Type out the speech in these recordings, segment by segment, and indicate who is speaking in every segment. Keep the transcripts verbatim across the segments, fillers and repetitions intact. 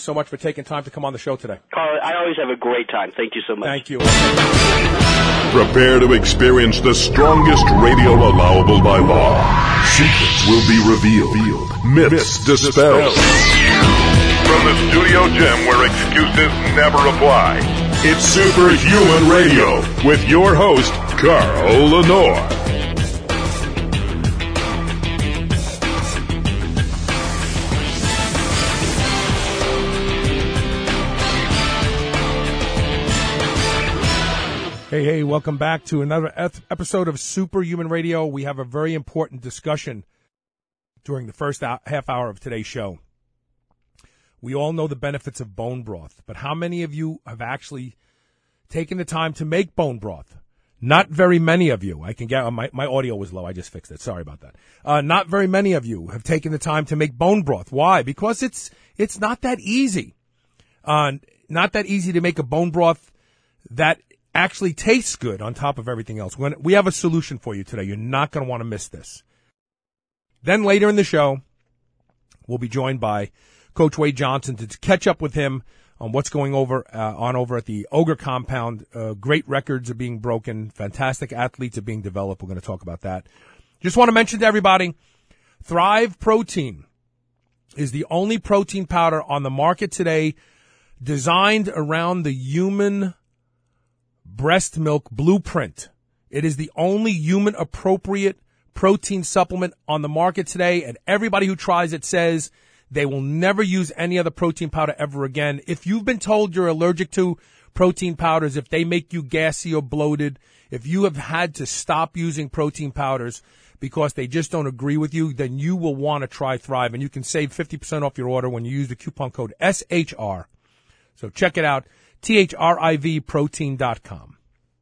Speaker 1: so much for taking time to come on the show today.
Speaker 2: Carl, I always have a great time. Thank you so much.
Speaker 1: Thank you.
Speaker 3: Prepare to experience the strongest radio allowable by law. Secrets will be revealed. Myths dispelled. From the studio gym where excuses never apply, it's Superhuman Radio with your host, Carl Lenore.
Speaker 1: Hey, hey, welcome back to another episode of Superhuman Radio. We have a very important discussion during the first half hour of today's show. We all know the benefits of bone broth, but how many of you have actually taken the time to make bone broth? Not very many of you. I can get, my, my audio was low. I just fixed it. Sorry about that. Uh, not very many of you have taken the time to make bone broth. Why? Because it's, it's not that easy. Uh, not that easy to make a bone broth that actually tastes good on top of everything else. When we have a solution for you today. You're not going to want to miss this. Then later in the show, we'll be joined by Coach Wade Johnson to catch up with him on what's going over uh, on over at the Ogre Compound. Uh, great records are being broken. Fantastic athletes are being developed. We're going to talk about that. Just want to mention to everybody, Thrive Protein is the only protein powder on the market today designed around the human breast milk blueprint. It is the only human appropriate protein supplement on the market today, and everybody who tries it says they will never use any other protein powder ever again. If you've been told you're allergic to protein powders, if they make you gassy or bloated, if you have had to stop using protein powders because they just don't agree with you, then you will want to try Thrive, and you can save fifty percent off your order when you use the coupon code S H R. So check it out. T H R I V protein dot com.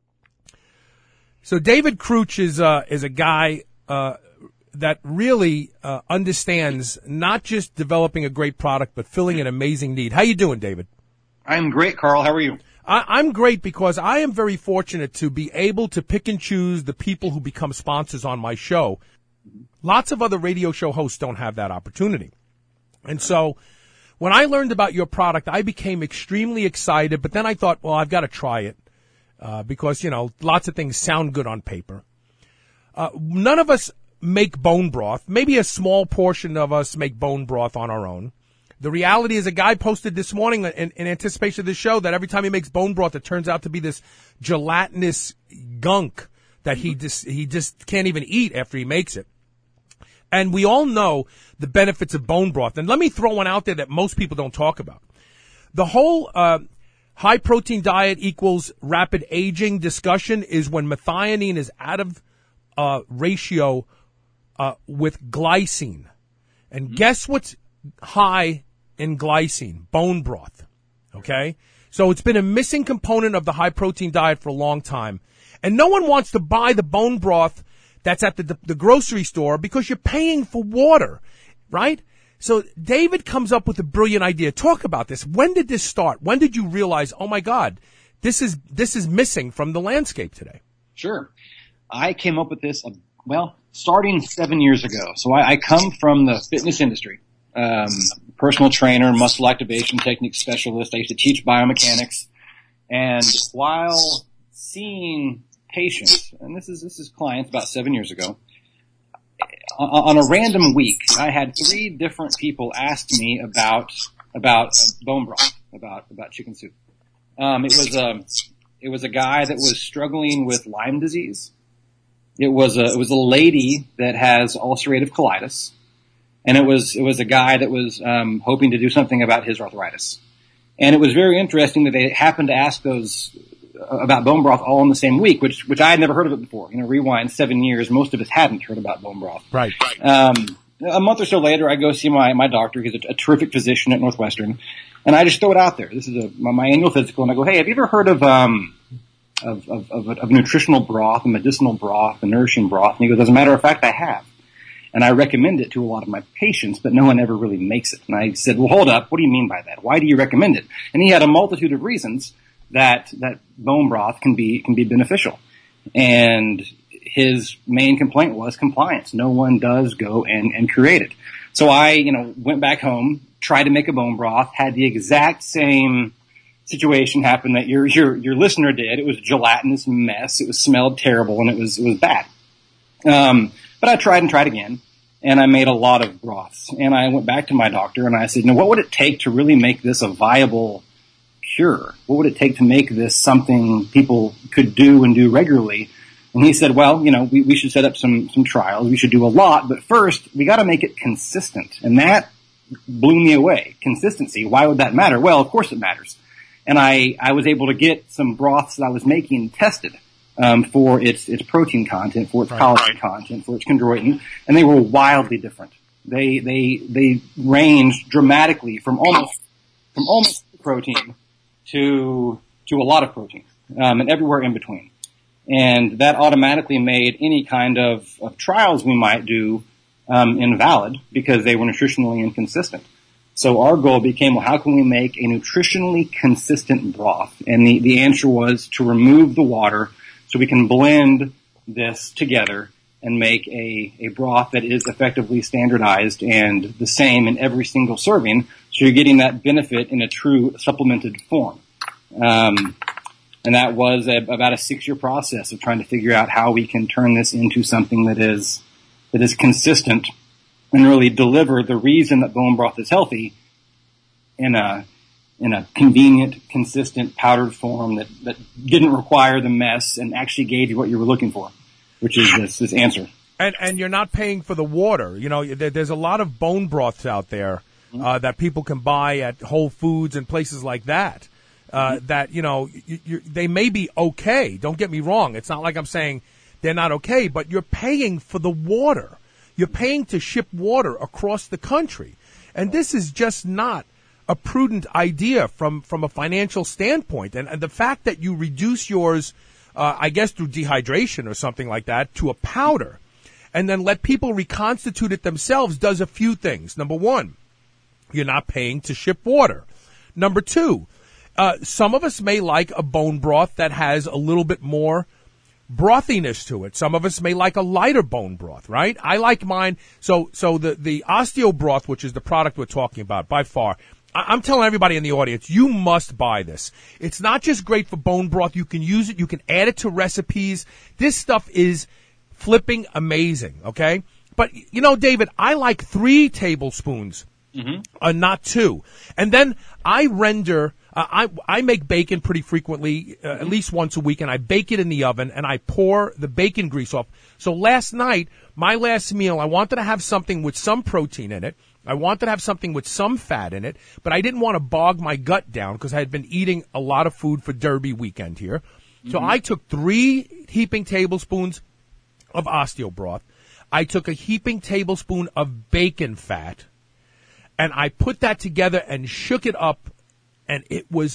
Speaker 1: So David Crouch is uh, is a guy uh, that really uh, understands not just developing a great product, but filling an amazing need. How you doing, David?
Speaker 4: I'm great, Carl. How are you?
Speaker 1: I, I'm great because I am very fortunate to be able to pick and choose the people who become sponsors on my show. Lots of other radio show hosts don't have that opportunity. And so when I learned about your product, I became extremely excited, but then I thought, well, I've got to try it uh, because, you know, lots of things sound good on paper. Uh, none of us make bone broth. Maybe a small portion of us make bone broth on our own. The reality is a guy posted this morning in, in anticipation of this show that every time he makes bone broth, it turns out to be this gelatinous gunk that he just, he just can't even eat after he makes it. And we all know the benefits of bone broth. And let me throw one out there that most people don't talk about. The whole uh, high-protein diet equals rapid aging discussion is when methionine is out of uh, ratio uh, with glycine. And mm-hmm. guess what's high in glycine? Bone broth. Okay? So it's been a missing component of the high-protein diet for a long time. And no one wants to buy the bone broth that's at the, the, the grocery store because you're paying for water, right? So David comes up with a brilliant idea. Talk about this. When did this start? When did you realize, oh my God, this is, this is missing from the landscape today?
Speaker 4: Sure. I came up with this, uh, well, starting seven years ago. So I, I come from the fitness industry, um, personal trainer, muscle activation technique specialist. I used to teach biomechanics. And while seeing patients, and this is this is clients about seven years ago, on, on a random week, I had three different people ask me about about bone broth, about about chicken soup. Um, it was a it was a guy that was struggling with Lyme disease. It was a it was a lady that has ulcerative colitis, and it was it was a guy that was um, hoping to do something about his arthritis. And it was very interesting that they happened to ask those about bone broth all in the same week, which which I had never heard of it before. You know, rewind seven years, most of us hadn't heard about bone broth.
Speaker 1: Right.
Speaker 4: Um, a month or so later, I go see my my doctor. He's a, a terrific physician at Northwestern, and I just throw it out there. This is a, my, my annual physical, and I go, hey, have you ever heard of um of of, of, of nutritional broth, and medicinal broth, and nourishing broth? And he goes, as a matter of fact, I have. And I recommend it to a lot of my patients, but no one ever really makes it. And I said, well, hold up. What do you mean by that? Why do you recommend it? And he had a multitude of reasons that that bone broth can be can be beneficial. And his main complaint was compliance. No one does go and, and create it. So I, you know, went back home, tried to make a bone broth, had the exact same situation happen that your your your listener did. It was a gelatinous mess. It was smelled terrible, and it was it was bad. Um, but I tried and tried again, and I made a lot of broths. And I went back to my doctor, and I said, "Now, what would it take to really make this a viable cure? What would it take to make this something people could do and do regularly?" And he said, "Well, you know, we, we should set up some some trials. We should do a lot, but first we got to make it consistent." And that blew me away. Consistency. Why would that matter? Well, of course it matters. And I, I was able to get some broths that I was making tested um, for its its protein content, for its
Speaker 1: Right.
Speaker 4: collagen content, for its chondroitin, and they were wildly different. They they they ranged dramatically from almost from almost protein to to a lot of protein, um, and everywhere in between. And that automatically made any kind of, of trials we might do um, invalid because they were nutritionally inconsistent. So our goal became, well, how can we make a nutritionally consistent broth? And the, the answer was to remove the water so we can blend this together and make a, a broth that is effectively standardized and the same in every single serving. So you're getting that benefit in a true supplemented form. Um, and that was a, about a six-year process of trying to figure out how we can turn this into something that is that is consistent and really deliver the reason that bone broth is healthy in a in a convenient, consistent, powdered form that, that didn't require the mess and actually gave you what you were looking for, which is this, this answer.
Speaker 1: And and you're not paying for the water. You know, there, there's a lot of bone broths out there uh, that people can buy at Whole Foods and places like that. Uh, mm-hmm. That, you know, you, you, they may be okay. Don't get me wrong. It's not like I'm saying they're not okay, but you're paying for the water. You're paying to ship water across the country. And this is just not a prudent idea from, from a financial standpoint. And, and the fact that you reduce yours, uh, I guess through dehydration or something like that, to a powder, and then let people reconstitute it themselves does a few things. Number one, you're not paying to ship water. Number two, uh, some of us may like a bone broth that has a little bit more brothiness to it. Some of us may like a lighter bone broth, right? I like mine. So, so the, the osteo broth, which is the product we're talking about by far, I, I'm telling everybody in the audience, you must buy this. It's not just great for bone broth. You can use it. You can add it to recipes. This stuff is flipping amazing. Okay. But you know, David, I like three tablespoons, mm-hmm. uh, not two. And then I render, Uh, I I make bacon pretty frequently, uh, at least once a week, and I bake it in the oven, and I pour the bacon grease off. So last night, my last meal, I wanted to have something with some protein in it. I wanted to have something with some fat in it, but I didn't want to bog my gut down because I had been eating a lot of food for Derby weekend here. So mm-hmm. I took three heaping tablespoons of osteo broth. I took a heaping tablespoon of bacon fat, and I put that together and shook it up. And it was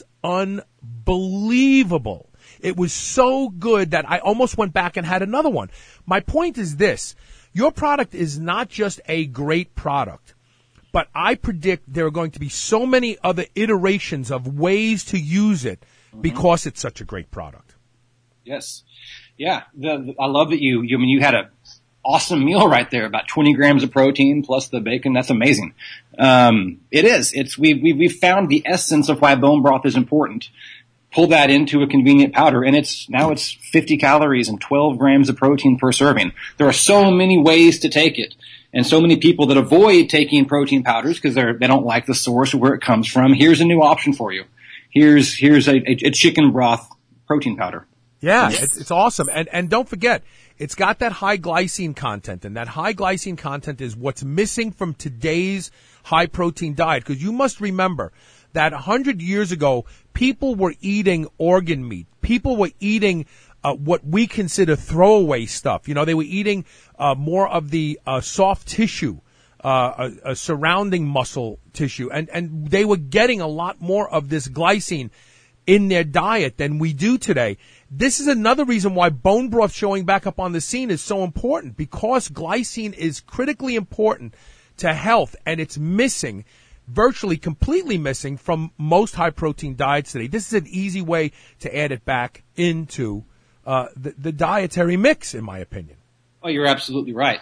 Speaker 1: unbelievable. It was so good that I almost went back and had another one. My point is this. Your product is not just a great product, but I predict there are going to be so many other iterations of ways to use it mm-hmm. because it's such a great product.
Speaker 4: Yes. Yeah. The, the, I love that you, you, I mean, you had a awesome meal right there, about twenty grams of protein plus the bacon. That's amazing. Um, it is. It's, we, we, we found the essence of why bone broth is important. Pull that into a convenient powder, and it's, now it's fifty calories and twelve grams of protein per serving. There are so many ways to take it, and so many people that avoid taking protein powders because they're, they don't like the source or where it comes from. Here's a new option for you. Here's, here's a, a, a chicken broth protein powder.
Speaker 1: Yeah, it's, it's awesome. And, and don't forget, it's got that high glycine content, and that high glycine content is what's missing from today's high protein diet. Because you must remember that a hundred years ago, people were eating organ meat. People were eating uh, what we consider throwaway stuff. You know, they were eating uh, more of the uh, soft tissue, uh, a, a surrounding muscle tissue, and and they were getting a lot more of this glycine in their diet than we do today. This is another reason why bone broth showing back up on the scene is so important, because glycine is critically important to health, and it's missing, virtually completely missing from most high-protein diets today. This is an easy way to add it back into uh, the, the dietary mix, in my opinion.
Speaker 4: Oh, you're absolutely right.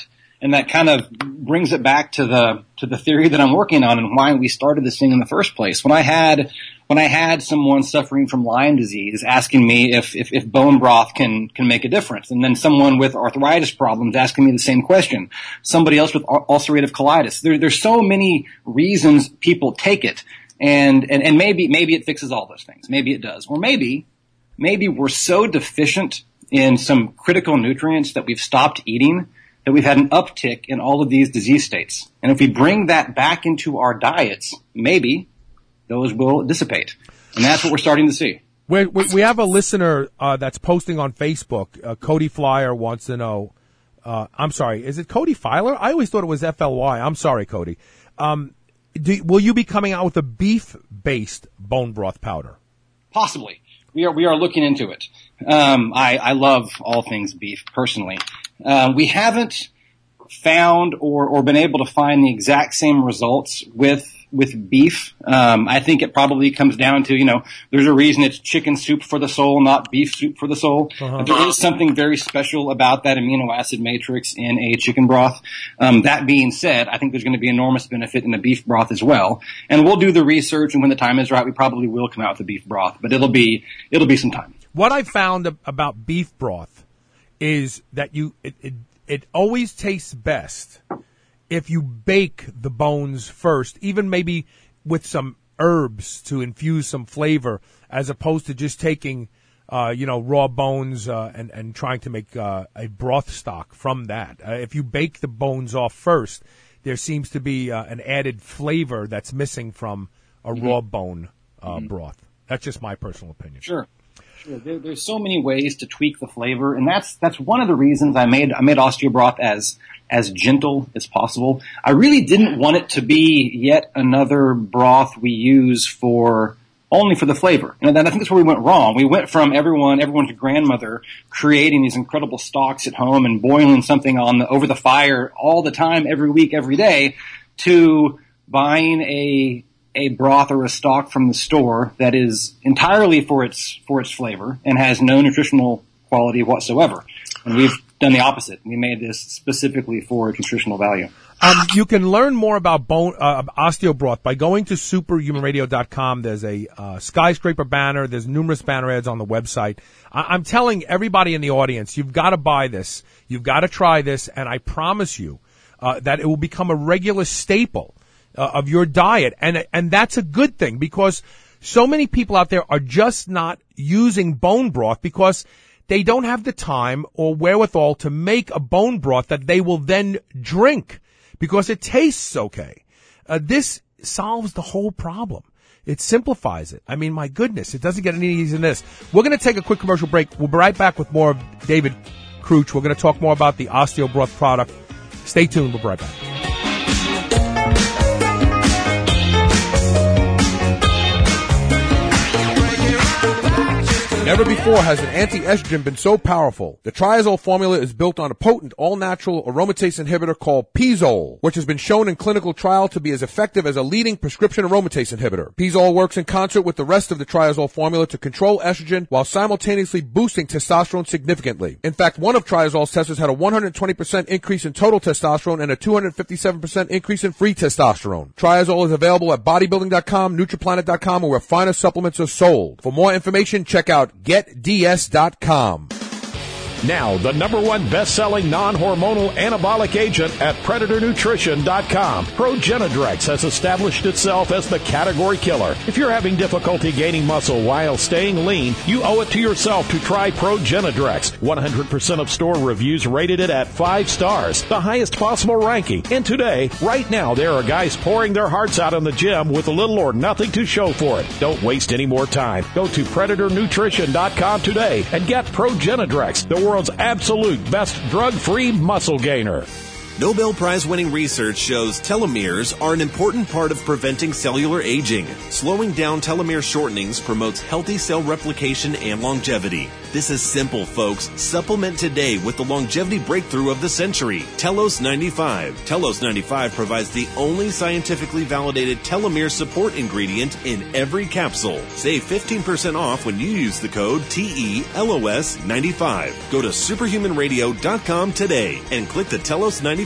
Speaker 4: And that kind of brings it back to the to the theory that I'm working on and why we started this thing in the first place. When I had when I had someone suffering from Lyme disease asking me if if, if bone broth can can make a difference, and then someone with arthritis problems asking me the same question, somebody else with ulcerative colitis. There, there's so many reasons people take it, and, and and maybe maybe it fixes all those things. Maybe it does, or maybe maybe we're so deficient in some critical nutrients that we've stopped eating, that we've had an uptick in all of these disease states. And if we bring that back into our diets, maybe those will dissipate. And that's what we're starting to see.
Speaker 1: We're, we have a listener uh, that's posting on Facebook. Uh, Cody Flyer wants to know, uh, I'm sorry, is it Cody Filer? I always thought it was F L Y. I'm sorry, Cody. Um, do, will you be coming out with a beef-based bone broth powder?
Speaker 4: Possibly. We are, we are looking into it. Um, I, I love all things beef personally. Uh, we haven't found or, or been able to find the exact same results with with beef. Um, I think it probably comes down to, you know, there's a reason it's chicken soup for the soul, not beef soup for the soul. Uh-huh. But there is something very special about that amino acid matrix in a chicken broth. Um, that being said, I think there's going to be enormous benefit in the beef broth as well. And we'll do the research, and when the time is right, we probably will come out with the beef broth. But it'll be it'll be some time.
Speaker 1: What I found about beef broth is that you it, it it always tastes best if you bake the bones first, even maybe with some herbs to infuse some flavor, as opposed to just taking uh, you know raw bones uh, and and trying to make uh, a broth stock from that. Uh, if you bake the bones off first, there seems to be uh, an added flavor that's missing from a mm-hmm. raw bone uh, mm-hmm. broth. That's just my personal opinion.
Speaker 4: Sure. Sure. There, there's so many ways to tweak the flavor, and that's that's one of the reasons I made I made osteobroth as as gentle as possible. I really didn't want it to be yet another broth we use for only for the flavor. And I think that's where we went wrong. We went from everyone, everyone's grandmother creating these incredible stocks at home and boiling something on the over the fire all the time, every week, every day, to buying a a broth or a stock from the store that is entirely for its for its flavor and has no nutritional quality whatsoever. And we've done the opposite. We made this specifically for its nutritional value.
Speaker 1: Um, you can learn more about bone uh, osteobroth by going to superhuman radio dot com. There's a uh, skyscraper banner. There's numerous banner ads on the website. I- I'm telling everybody in the audience, you've got to buy this. You've got to try this, and I promise you uh, that it will become a regular staple Uh, of your diet, and and that's a good thing, because so many people out there are just not using bone broth because they don't have the time or wherewithal to make a bone broth that they will then drink because it tastes okay. Uh, this solves the whole problem. It simplifies it. I mean, my goodness, it doesn't get any easier than this. We're going to take a quick commercial break. We'll be right back with more of David Crouch. We're going to talk more about the osteobroth product. Stay tuned. We'll be right back.
Speaker 5: Never before has an anti-estrogen been so powerful. The Triazole formula is built on a potent, all-natural aromatase inhibitor called Pizole, which has been shown in clinical trial to be as effective as a leading prescription aromatase inhibitor. Pizole works in concert with the rest of the Triazole formula to control estrogen while simultaneously boosting testosterone significantly. In fact, one of Triazole's testers had a one hundred twenty percent increase in total testosterone and a two hundred fifty-seven percent increase in free testosterone. Triazole is available at bodybuilding dot com, nutriplanet dot com, or where finer supplements are sold. For more information, check out get d s dot com.
Speaker 6: Now, the number one best-selling non-hormonal anabolic agent at predator nutrition dot com. Progenadrex has established itself as the category killer. If you're having difficulty gaining muscle while staying lean, you owe it to yourself to try Progenadrex. one hundred percent of store reviews rated it at five stars, the highest possible ranking. And today, right now, there are guys pouring their hearts out in the gym with little or nothing to show for it. Don't waste any more time. Go to predator nutrition dot com today and get Progenadrex, the world's absolute best drug-free muscle gainer.
Speaker 7: Nobel Prize-winning research shows telomeres are an important part of preventing cellular aging. Slowing down telomere shortenings promotes healthy cell replication and longevity. This is simple, folks. Supplement today with the longevity breakthrough of the century, Telos ninety-five. Telos ninety-five provides the only scientifically validated telomere support ingredient in every capsule. Save fifteen percent off when you use the code T E L O S ninety-five. Go to superhuman radio dot com today and click the Telos ninety-five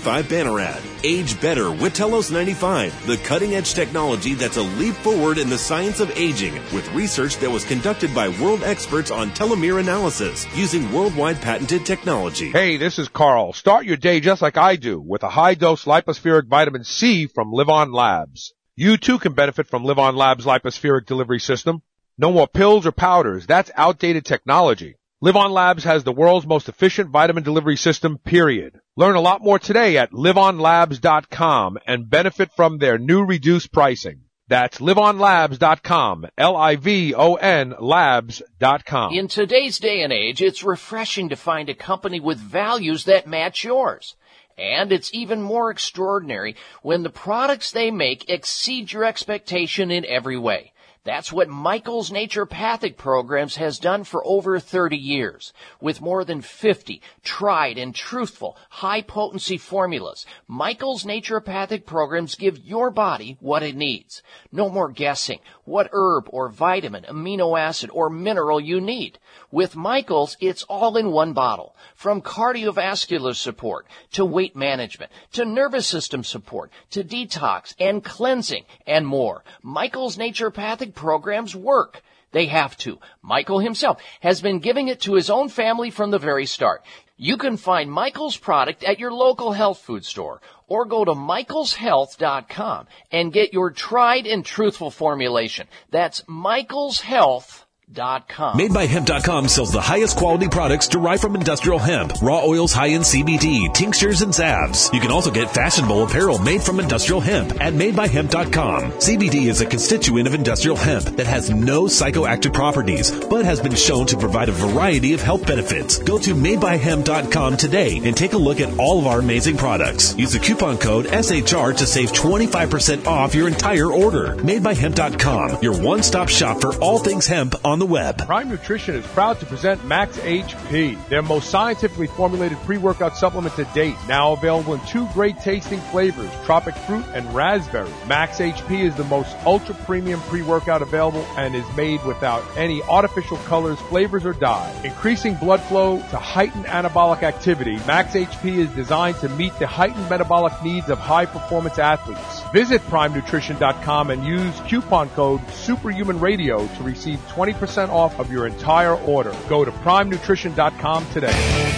Speaker 7: ninety-five banner ad. Age better with Telos ninety-five, the cutting-edge technology that's a leap forward in the science of aging with research that was conducted by world experts on telomere analysis using worldwide patented technology.
Speaker 5: Hey, this is Carl. Start your day just like I do with a high-dose lipospheric vitamin C from Live On Labs. You too can benefit from Live On Labs' lipospheric delivery system. No more pills or powders. That's outdated technology. Live On Labs has the world's most efficient vitamin delivery system, period. Learn a lot more today at live on labs dot com and benefit from their new reduced pricing. That's live on labs dot com, L I V O N labs dot com.
Speaker 8: In today's day and age, it's refreshing to find a company with values that match yours. And it's even more extraordinary when the products they make exceed your expectation in every way. That's what Michael's Naturopathic Programs has done for over thirty years. With more than fifty tried and truthful, high-potency formulas, Michael's Naturopathic Programs give your body what it needs. No more guessing what herb or vitamin, amino acid, or mineral you need. With Michael's, it's all in one bottle. From cardiovascular support, to weight management, to nervous system support, to detox and cleansing, and more. Michael's Naturopathic Programs work. They have to. Michael himself has been giving it to his own family from the very start. You can find Michael's product at your local health food store or go to michaels health dot com and get your tried and truthful formulation. That's michaels health dot com.
Speaker 7: Made by hemp dot com sells the highest quality products derived from industrial hemp, raw oils, high-end C B D, tinctures, and salves. You can also get fashionable apparel made from industrial hemp at made by hemp dot com. C B D is a constituent of industrial hemp that has no psychoactive properties, but has been shown to provide a variety of health benefits. Go to made by hemp dot com today and take a look at all of our amazing products. Use the coupon code S H R to save twenty-five percent off your entire order. made by hemp dot com, your one-stop shop for all things hemp on the web.
Speaker 5: Prime Nutrition is proud to present Max H P, their most scientifically formulated pre-workout supplement to date. Now available in two great tasting flavors, tropic fruit and raspberry. Max H P is the most ultra-premium pre-workout available and is made without any artificial colors, flavors, or dye. Increasing blood flow to heighten anabolic activity, Max H P is designed to meet the heightened metabolic needs of high-performance athletes. Visit prime nutrition dot com and use coupon code Superhuman Radio to receive twenty percent off of your entire order. Go to prime nutrition dot com today.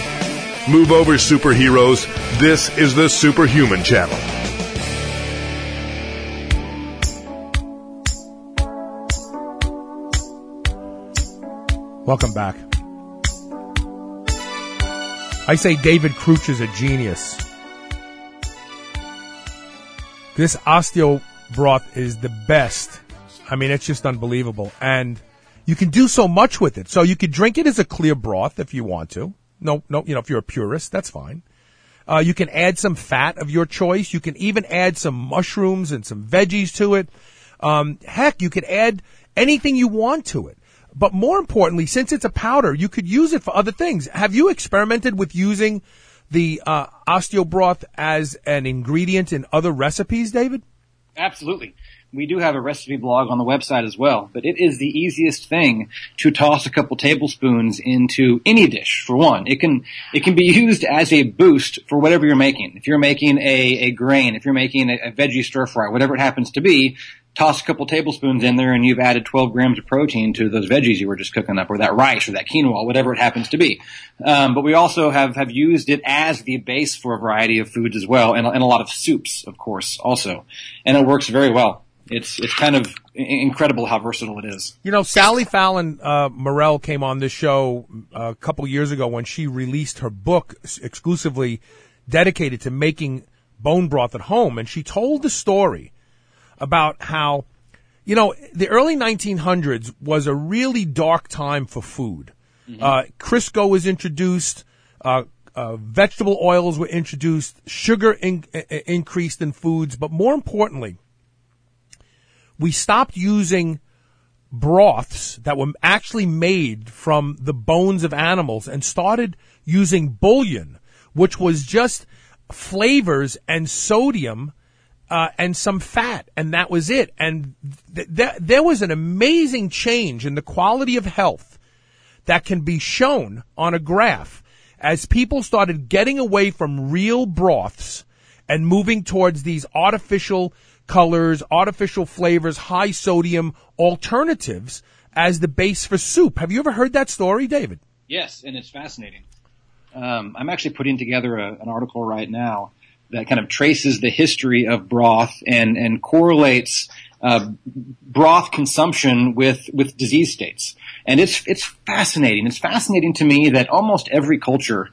Speaker 3: Move over, superheroes. This is the Superhuman Channel.
Speaker 1: Welcome back. I say David Crouch is a genius. This osteo broth is the best. I mean, it's just unbelievable. And you can do so much with it. So you could drink it as a clear broth if you want to. No, no, you know, if you're a purist, that's fine. Uh, you can add some fat of your choice. You can even add some mushrooms and some veggies to it. Um, heck, you could add anything you want to it. But more importantly, since it's a powder, you could use it for other things. Have you experimented with using the uh, osteo broth as an ingredient in other recipes, David?
Speaker 4: Absolutely. We do have a recipe blog on the website as well, but it is the easiest thing to toss a couple tablespoons into any dish, for one. It can, it can be used as a boost for whatever you're making. If you're making a, a grain, if you're making a, a veggie stir fry, whatever it happens to be, toss a couple tablespoons in there and you've added twelve grams of protein to those veggies you were just cooking up, or that rice or that quinoa, whatever it happens to be. Um, but we also have, have used it as the base for a variety of foods as well, and, and a lot of soups, of course, also. And it works very well. It's it's kind of incredible how versatile it is.
Speaker 1: You know, Sally Fallon uh, Morell came on this show a couple years ago when she released her book exclusively dedicated to making bone broth at home, and she told the story about how, you know, the early nineteen hundreds was a really dark time for food. Mm-hmm. Uh, Crisco was introduced, uh, uh, vegetable oils were introduced, sugar in, uh, increased in foods, but more importantly, we stopped using broths that were actually made from the bones of animals and started using bouillon, which was just flavors and sodium uh, and some fat, and that was it. And th- th- there was an amazing change in the quality of health that can be shown on a graph as people started getting away from real broths and moving towards these artificial colors, artificial flavors, high sodium alternatives as the base for soup. Have you ever heard that story, David?
Speaker 4: Yes, and it's fascinating. Um, I'm actually putting together a, an article right now that kind of traces the history of broth and, and correlates uh, broth consumption with, with disease states. And it's, it's fascinating. It's fascinating to me that almost every culture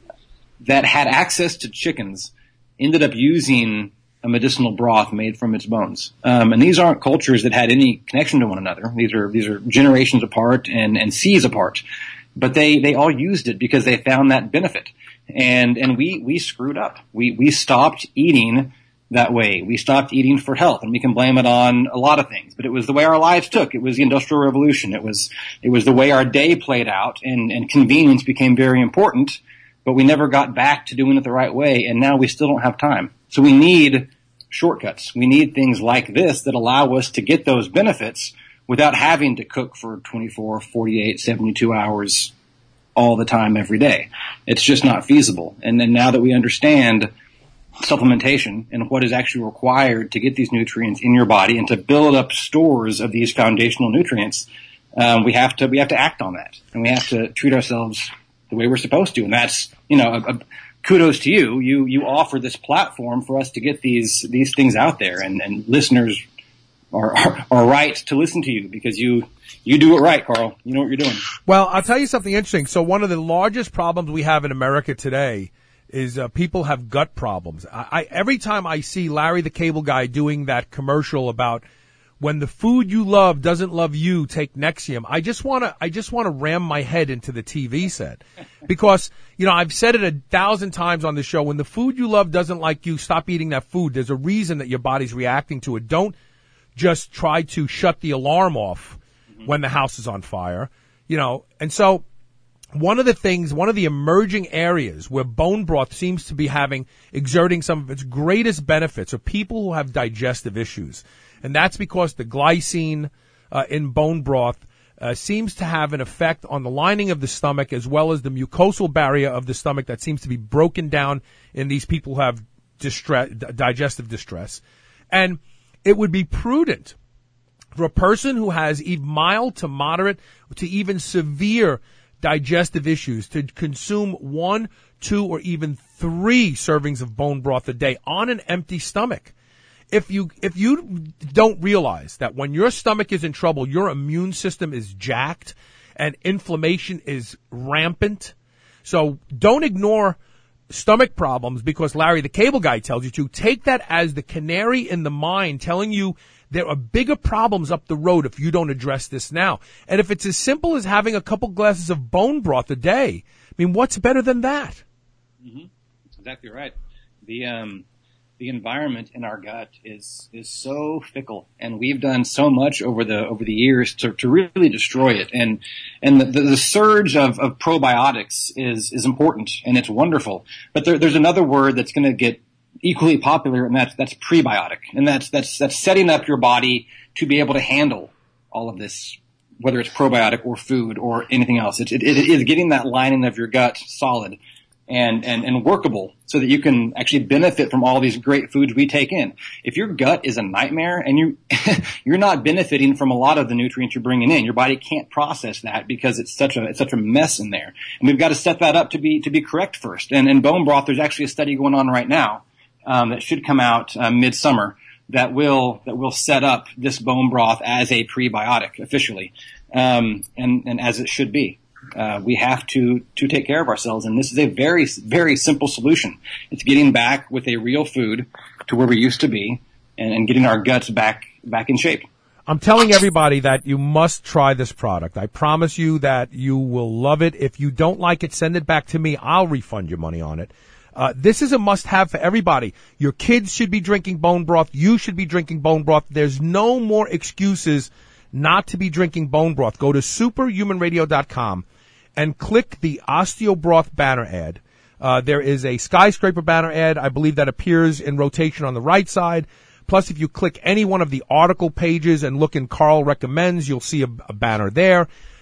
Speaker 4: that had access to chickens ended up using a medicinal broth made from its bones. Um, and these aren't cultures that had any connection to one another. These are, these are generations apart and, and seas apart. But they, they all used it because they found that benefit. And, and we, we screwed up. We, we stopped eating that way. We stopped eating for health, and we can blame it on a lot of things, but it was the way our lives took. It was the Industrial Revolution. It was, it was the way our day played out, and, and convenience became very important, but we never got back to doing it the right way, and now we still don't have time. So we need shortcuts. We need things like this that allow us to get those benefits without having to cook for twenty-four, forty-eight, seventy-two hours all the time every day. It's just not feasible. And then now that we understand supplementation and what is actually required to get these nutrients in your body and to build up stores of these foundational nutrients, um, we have to we have to act on that, and we have to treat ourselves the way we're supposed to. And that's, you know, a, a, kudos to you. You you offer this platform for us to get these these things out there, and, and listeners are, are are right to listen to you because you you do it right, Carl. You know what you're doing.
Speaker 1: Well, I'll tell you something interesting. So one of the largest problems we have in America today is uh, people have gut problems. I, I every time I see Larry the Cable Guy doing that commercial about when the food you love doesn't love you, take Nexium, I just want to I just want to ram my head into the T V set. Because, you know, I've said it a thousand times on the show, when the food you love doesn't like you, stop eating that food. There's a reason that your body's reacting to it. Don't just try to shut the alarm off when the house is on fire. You know, and so one of the things, one of the emerging areas where bone broth seems to be having, exerting some of its greatest benefits are people who have digestive issues. And that's because the glycine uh, in bone broth uh, seems to have an effect on the lining of the stomach as well as the mucosal barrier of the stomach that seems to be broken down in these people who have distress, digestive distress. And it would be prudent for a person who has even mild to moderate to even severe digestive issues to consume one, two, or even three servings of bone broth a day on an empty stomach. If you, if you don't realize that when your stomach is in trouble, your immune system is jacked and inflammation is rampant. So don't ignore stomach problems because Larry the Cable Guy tells you to. Take that as the canary in the mine telling you there are bigger problems up the road if you don't address this now. And if it's as simple as having a couple glasses of bone broth a day, I mean, what's better than that?
Speaker 4: Mm-hmm. That's exactly right. The, um, the environment in our gut is, is so fickle, and we've done so much over the, over the years to, to really destroy it. And, and the, the, the surge of, of probiotics is, is important, and it's wonderful. But there, there's another word that's going to get equally popular, and that's, that's prebiotic. And that's, that's, that's setting up your body to be able to handle all of this, whether it's probiotic or food or anything else. It, it, it is getting that lining of your gut solid and, and, and workable so that you can actually benefit from all these great foods we take in. If your gut is a nightmare and you, you're not benefiting from a lot of the nutrients you're bringing in, your body can't process that because it's such a, it's such a mess in there. And we've got to set that up to be, to be correct first. And in bone broth, there's actually a study going on right now, um, that should come out, uh, midsummer that will, that will set up this bone broth as a prebiotic officially. Um, and, and as it should be. Uh, we have to, to take care of ourselves, and this is a very, very simple solution. It's getting back with a real food to where we used to be and, and getting our guts back, back in shape.
Speaker 1: I'm telling everybody that you must try this product. I promise you that you will love it. If you don't like it, send it back to me. I'll refund your money on it. Uh, this is a must-have for everybody. Your kids should be drinking bone broth. You should be drinking bone broth. There's no more excuses not to be drinking bone broth. Go to superhuman radio dot com and click the OsteoBroth banner ad. Uh, there is a skyscraper banner ad, I believe, that appears in rotation on the right side. Plus, if you click any one of the article pages and look in Carl Recommends, you'll see a, a banner there.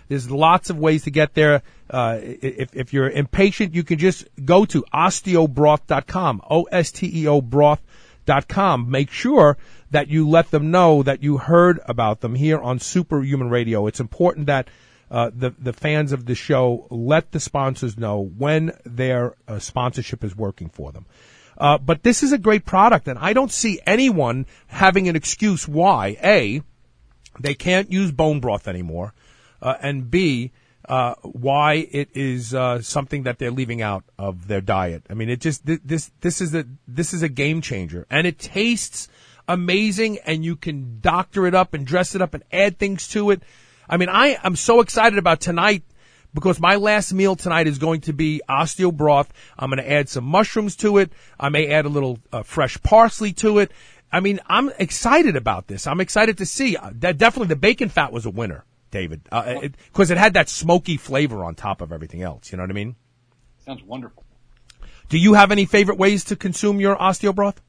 Speaker 1: There's lots of ways to get there. Uh, if, if you're impatient, you can just go to osteobroth dot com, O S T E O broth dot com. Make sure that you let them know that you heard about them here on Superhuman Radio. It's important that uh, the, the fans of the show let the sponsors know when their uh, sponsorship is working for them. Uh, but this is a great product, and I don't see anyone having an excuse why, A, they can't use bone broth anymore, uh, and B, uh, why it is uh, something that they're leaving out of their diet. I mean, it just this this is a this is a game changer, and it tastes amazing, and you can doctor it up and dress it up and add things to it. I mean, I am so excited about tonight because my last meal tonight is going to be osteo broth. I'm going to add some mushrooms to it. I may add a little uh, fresh parsley to it. I mean, I'm excited about this. I'm excited to see. Uh, that definitely the bacon fat was a winner, David, because uh, it, 'cause it had that smoky flavor on top of everything else. You know what I mean?
Speaker 4: Sounds wonderful.
Speaker 1: Do you have any favorite ways to consume your osteo broth?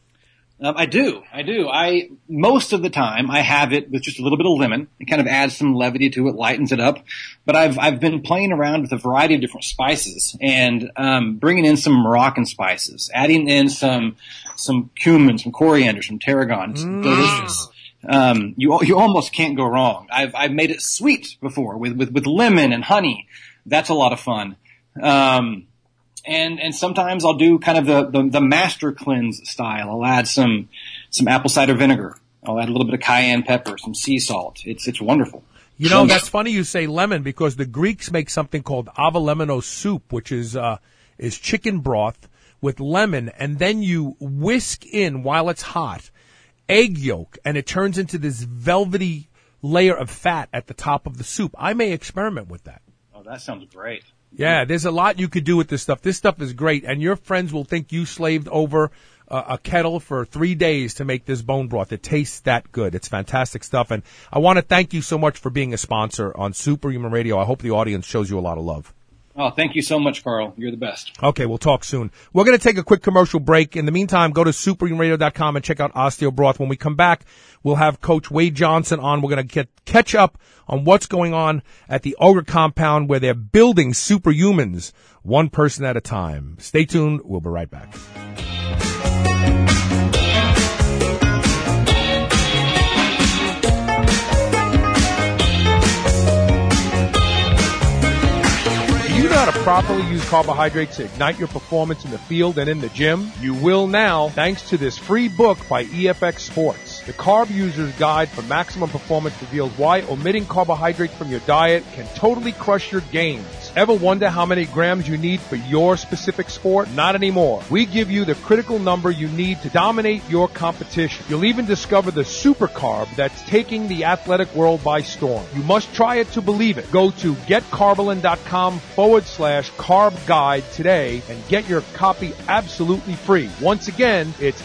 Speaker 4: Um, I do. I do. I, most of the time I have it with just a little bit of lemon. It kind of adds some levity to it, lightens it up. But I've, I've been playing around with a variety of different spices and, um, bringing in some Moroccan spices, adding in some, some cumin, some coriander, some tarragon. It's mm. delicious. Um, you, you almost can't go wrong. I've, I've made it sweet before with, with, with lemon and honey. That's a lot of fun. Um, And, and sometimes I'll do kind of the, the, the master cleanse style. I'll add some, some apple cider vinegar. I'll add a little bit of cayenne pepper, some sea salt. It's, it's wonderful.
Speaker 1: You know, that's funny you say lemon because the Greeks make something called avalemenos soup, which is, uh, is chicken broth with lemon. And then you whisk in while it's hot egg yolk and it turns into this velvety layer of fat at the top of the soup. I may experiment with that.
Speaker 4: Oh, that sounds great.
Speaker 1: Yeah, there's a lot you could do with this stuff. This stuff is great, and your friends will think you slaved over uh, a kettle for three days to make this bone broth. It tastes that good. It's fantastic stuff, and I want to thank you so much for being a sponsor on Superhuman Radio. I hope the audience shows you a lot of love.
Speaker 4: Oh, thank you so much, Carl. You're the best.
Speaker 1: Okay, we'll talk soon. We're going to take a quick commercial break. In the meantime, go to superhuman radio dot com and check out Osteo Broth. When we come back, we'll have Coach Wade Johnson on. We're going to get catch up on what's going on at the Ogre compound where they're building superhumans one person at a time. Stay tuned. We'll be right back. How to properly use carbohydrates to ignite your performance in the field and in the gym? You will now, thanks to this free book by E F X Sports. The Carb User's Guide for Maximum Performance reveals why omitting carbohydrates from your diet can totally crush your gains. Ever wonder how many grams you need for your specific sport? Not anymore. We give you the critical number you need to dominate your competition. You'll even discover the super carb that's taking the athletic world by storm. You must try it to believe it. Go to getcarbolin.com forward slash carb guide today and get your copy absolutely free. Once again, it's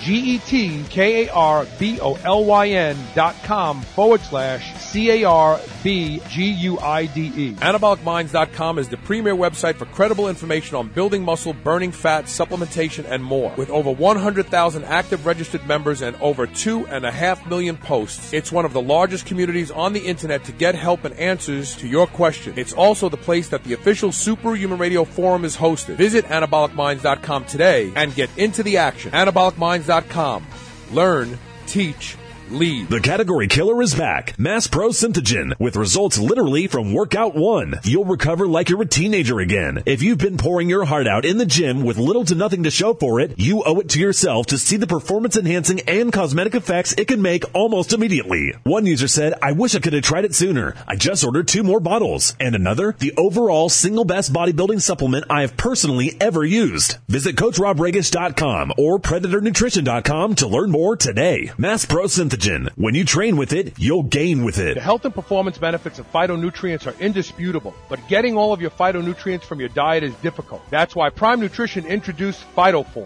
Speaker 1: G-E-T-K-A-R-B-O-L-Y-N dot com forward slash C-A-R-B-G-U-I-D-E. Anabolic Minds dot com is the premier website for credible information on building muscle, burning fat, supplementation, and more. With over one hundred thousand active registered members and over two and a half million posts, it's one of the largest communities on the internet to get help and answers to your questions. It's also the place that the official Superhuman Radio Forum is hosted. Visit Anabolic Minds dot com today and get into the action. Anabolic Minds dot com. Learn, teach, lead.
Speaker 9: The category killer is back. Mass Pro Synthogen, with results literally from workout one. You'll recover like you're a teenager again. If you've been pouring your heart out in the gym with little to nothing to show for it, you owe it to yourself to see the performance-enhancing and cosmetic effects it can make almost immediately. One user said, I wish I could have tried it sooner. I just ordered two more bottles. And another, the overall single best bodybuilding supplement I have personally ever used. Visit Coach Rob Regish dot com or Predator Nutrition dot com to learn more today. Mass Pro Synthogen. When you train with it, you'll gain with it.
Speaker 1: The health and performance benefits of phytonutrients are indisputable, but getting all of your phytonutrients from your diet is difficult. That's why Prime Nutrition introduced PhytoForm.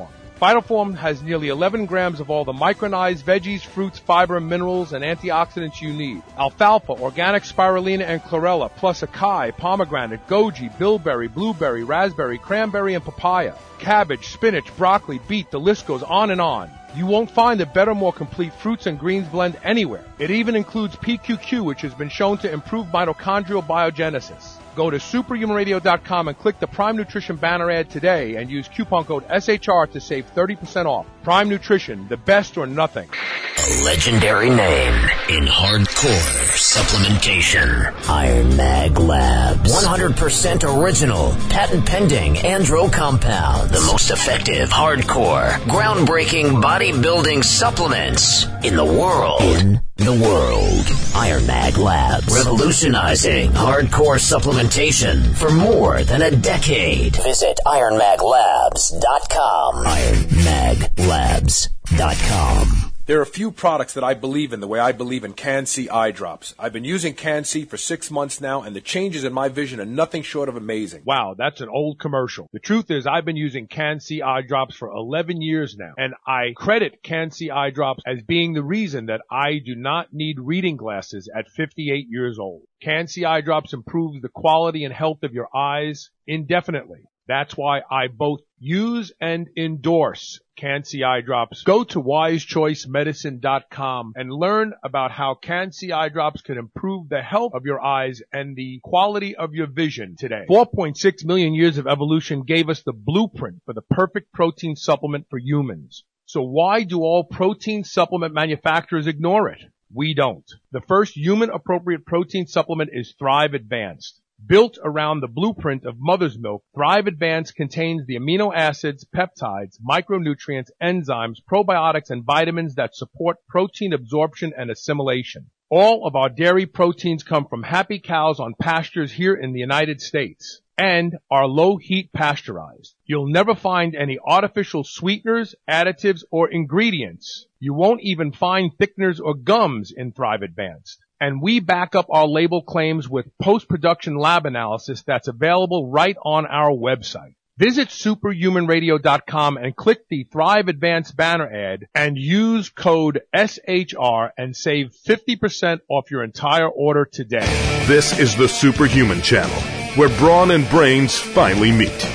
Speaker 1: Phytoform has nearly eleven grams of all the micronized veggies, fruits, fiber, minerals, and antioxidants you need. Alfalfa, organic spirulina and chlorella, plus acai, pomegranate, goji, bilberry, blueberry, raspberry, cranberry, and papaya. Cabbage, spinach, broccoli, beet, the list goes on and on. You won't find a better, more complete fruits and greens blend anywhere. It even includes P Q Q, which has been shown to improve mitochondrial biogenesis. Go to superhuman radio dot com and click the Prime Nutrition banner ad today and use coupon code S H R to save thirty percent off. Prime Nutrition, the best or nothing.
Speaker 10: A legendary name in hardcore supplementation. Iron Mag Labs. one hundred percent original, patent pending andro compounds. The most effective hardcore, groundbreaking bodybuilding supplements in the world. In the world. Iron Mag Labs. Revolutionizing hardcore supplementation for more than a decade. Visit iron mag labs dot com. iron mag labs dot com.
Speaker 5: There are a few products that I believe in the way I believe in Can-C eye drops. I've been using Can-C for six months now, and the changes in my vision are nothing short of amazing.
Speaker 1: Wow, that's an old commercial. The truth is I've been using Can-C eye drops for eleven years now, and I credit Can-C eye drops as being the reason that I do not need reading glasses at fifty-eight years old. Can-C eye drops improves the quality and health of your eyes indefinitely. That's why I both use and endorse Can-C eye drops. Go to wise choice medicine dot com and learn about how Can-C eye drops can improve the health of your eyes and the quality of your vision today. four point six million years of evolution gave us the blueprint for the perfect protein supplement for humans. So why do all protein supplement manufacturers ignore it? We don't. The first human-appropriate protein supplement is Thrive Advanced. Built around the blueprint of mother's milk, Thrive Advanced contains the amino acids, peptides, micronutrients, enzymes, probiotics, and vitamins that support protein absorption and assimilation. All of our dairy proteins come from happy cows on pastures here in the United States and are low-heat pasteurized. You'll never find any artificial sweeteners, additives, or ingredients. You won't even find thickeners or gums in Thrive Advanced. And we back up our label claims with post-production lab analysis that's available right on our website. Visit superhuman radio dot com and click the Thrive Advanced banner ad and use code S H R and save fifty percent off your entire order today.
Speaker 3: This is the Superhuman Channel, where brawn and brains finally meet.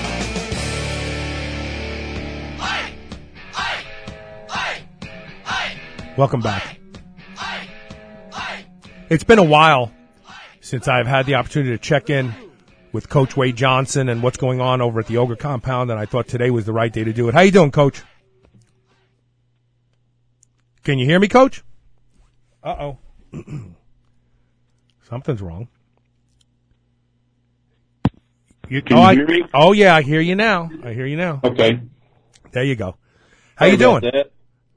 Speaker 1: Welcome back. It's been a while since I've had the opportunity to check in with Coach Wade Johnson and what's going on over at the Ogre Compound, and I thought today was the right day to do it. How you doing, Coach? Can you hear me, Coach? Uh-oh. Something's wrong. You,
Speaker 11: Can
Speaker 1: oh,
Speaker 11: you
Speaker 1: I,
Speaker 11: hear me?
Speaker 1: Oh, yeah, I hear you now. I hear you now.
Speaker 11: Okay.
Speaker 1: There you go. How you doing?
Speaker 11: That.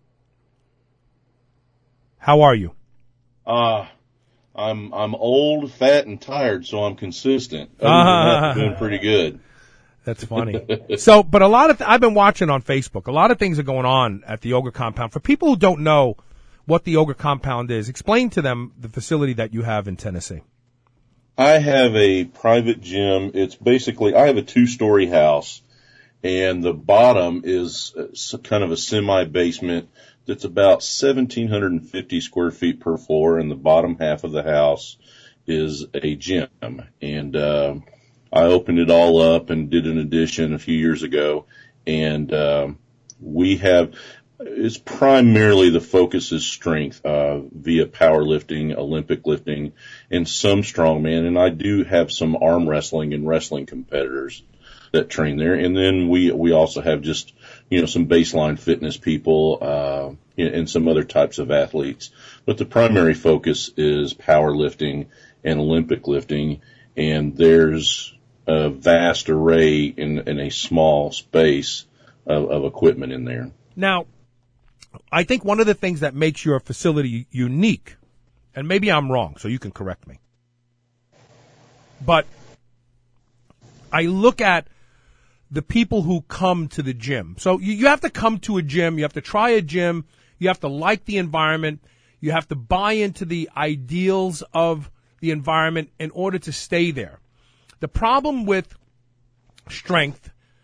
Speaker 1: How are you?
Speaker 11: Uh, I'm I'm old, fat, and tired, so I'm consistent. Other
Speaker 1: Uh,
Speaker 11: than that, I'm doing pretty good.
Speaker 1: That's funny. So, but a lot of, th- I've been watching on Facebook, a lot of things are going on at the Ogre Compound. For people who don't know what the Ogre Compound is, explain to them the facility that you have in Tennessee.
Speaker 11: I have a private gym. It's basically, I have a two-story house, and the bottom is kind of a semi-basement that's about one thousand seven hundred fifty square feet per floor, and the bottom half of the house is a gym. And uh, I opened it all up and did an addition a few years ago, and uh, we have, it's primarily the focus is strength uh, via powerlifting, Olympic lifting, and some strongman, and I do have some arm wrestling and wrestling competitors that train there. And then we, we also have just, you know, some baseline fitness people, uh, and some other types of athletes. But the primary focus is powerlifting and Olympic lifting. And there's a vast array in, in a small space of, of equipment in there.
Speaker 1: Now, I think one of the things that makes your facility unique, and maybe I'm wrong, so you can correct me, but I look at the people who come to the gym. So you, you have to come to a gym, you have to try a gym, you have to like the environment, you have to buy into the ideals of the environment in order to stay there. The problem with strength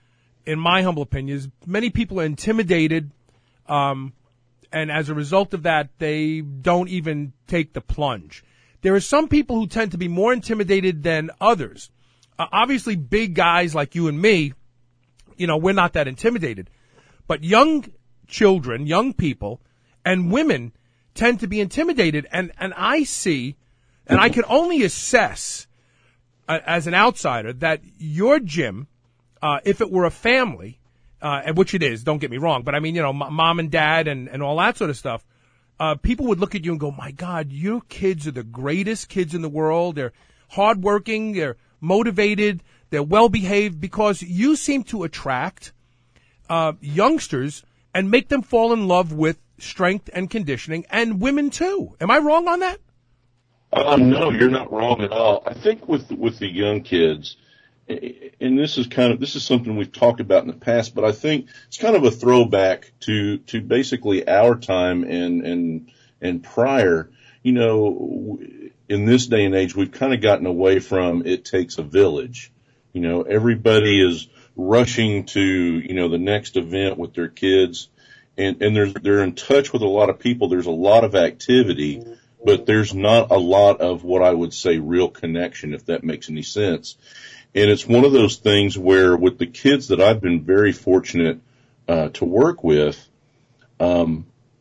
Speaker 1: in my humble opinion, is many people are intimidated, um, and as a result of that, they don't even take the plunge. There are some people who tend to be more intimidated than others. Uh, obviously, big guys like you and me, you know, we're not that intimidated. But young children, young people, and women tend to be intimidated. And, and I see, and I can only assess uh, as an outsider that your gym, uh, if it were a family, uh, and which it is, don't get me wrong, but I mean, you know, m- mom and dad and, and all that sort of stuff, uh, people would look at you and go, my God, your kids are the greatest kids in the world. They're hardworking. They're motivated. They're well-behaved, because you seem to attract uh, youngsters and make them fall in love with strength and conditioning, and women too. Am I wrong on that?
Speaker 11: Uh, no, you're not wrong at all. I think with with the young kids, and this is kind of this is something we've talked about in the past, but I think it's kind of a throwback to to basically our time and and and prior. You know, in this day and age, we've kind of gotten away from it takes a village. You know, everybody is rushing to, you know, the next event with their kids, and, and they're, they're in touch with a lot of people. There's a lot of activity, but there's not a lot of what I would say real connection, if that makes any sense. And it's one of those things where with the kids that I've been very fortunate, uh, to work with, um,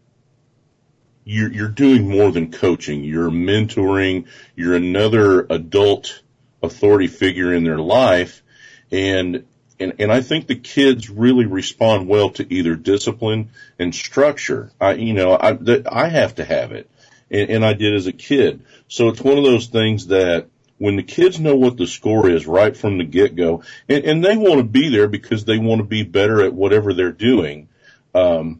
Speaker 11: you're, you're doing more than coaching. You're mentoring. You're another adult authority figure in their life. And, and, and I think the kids really respond well to either discipline and structure. I, you know, I, that I have to have it. And, and I did as a kid. So it's one of those things that when the kids know what the score is right from the get-go, and, and they want to be there because they want to be better at whatever they're doing, um,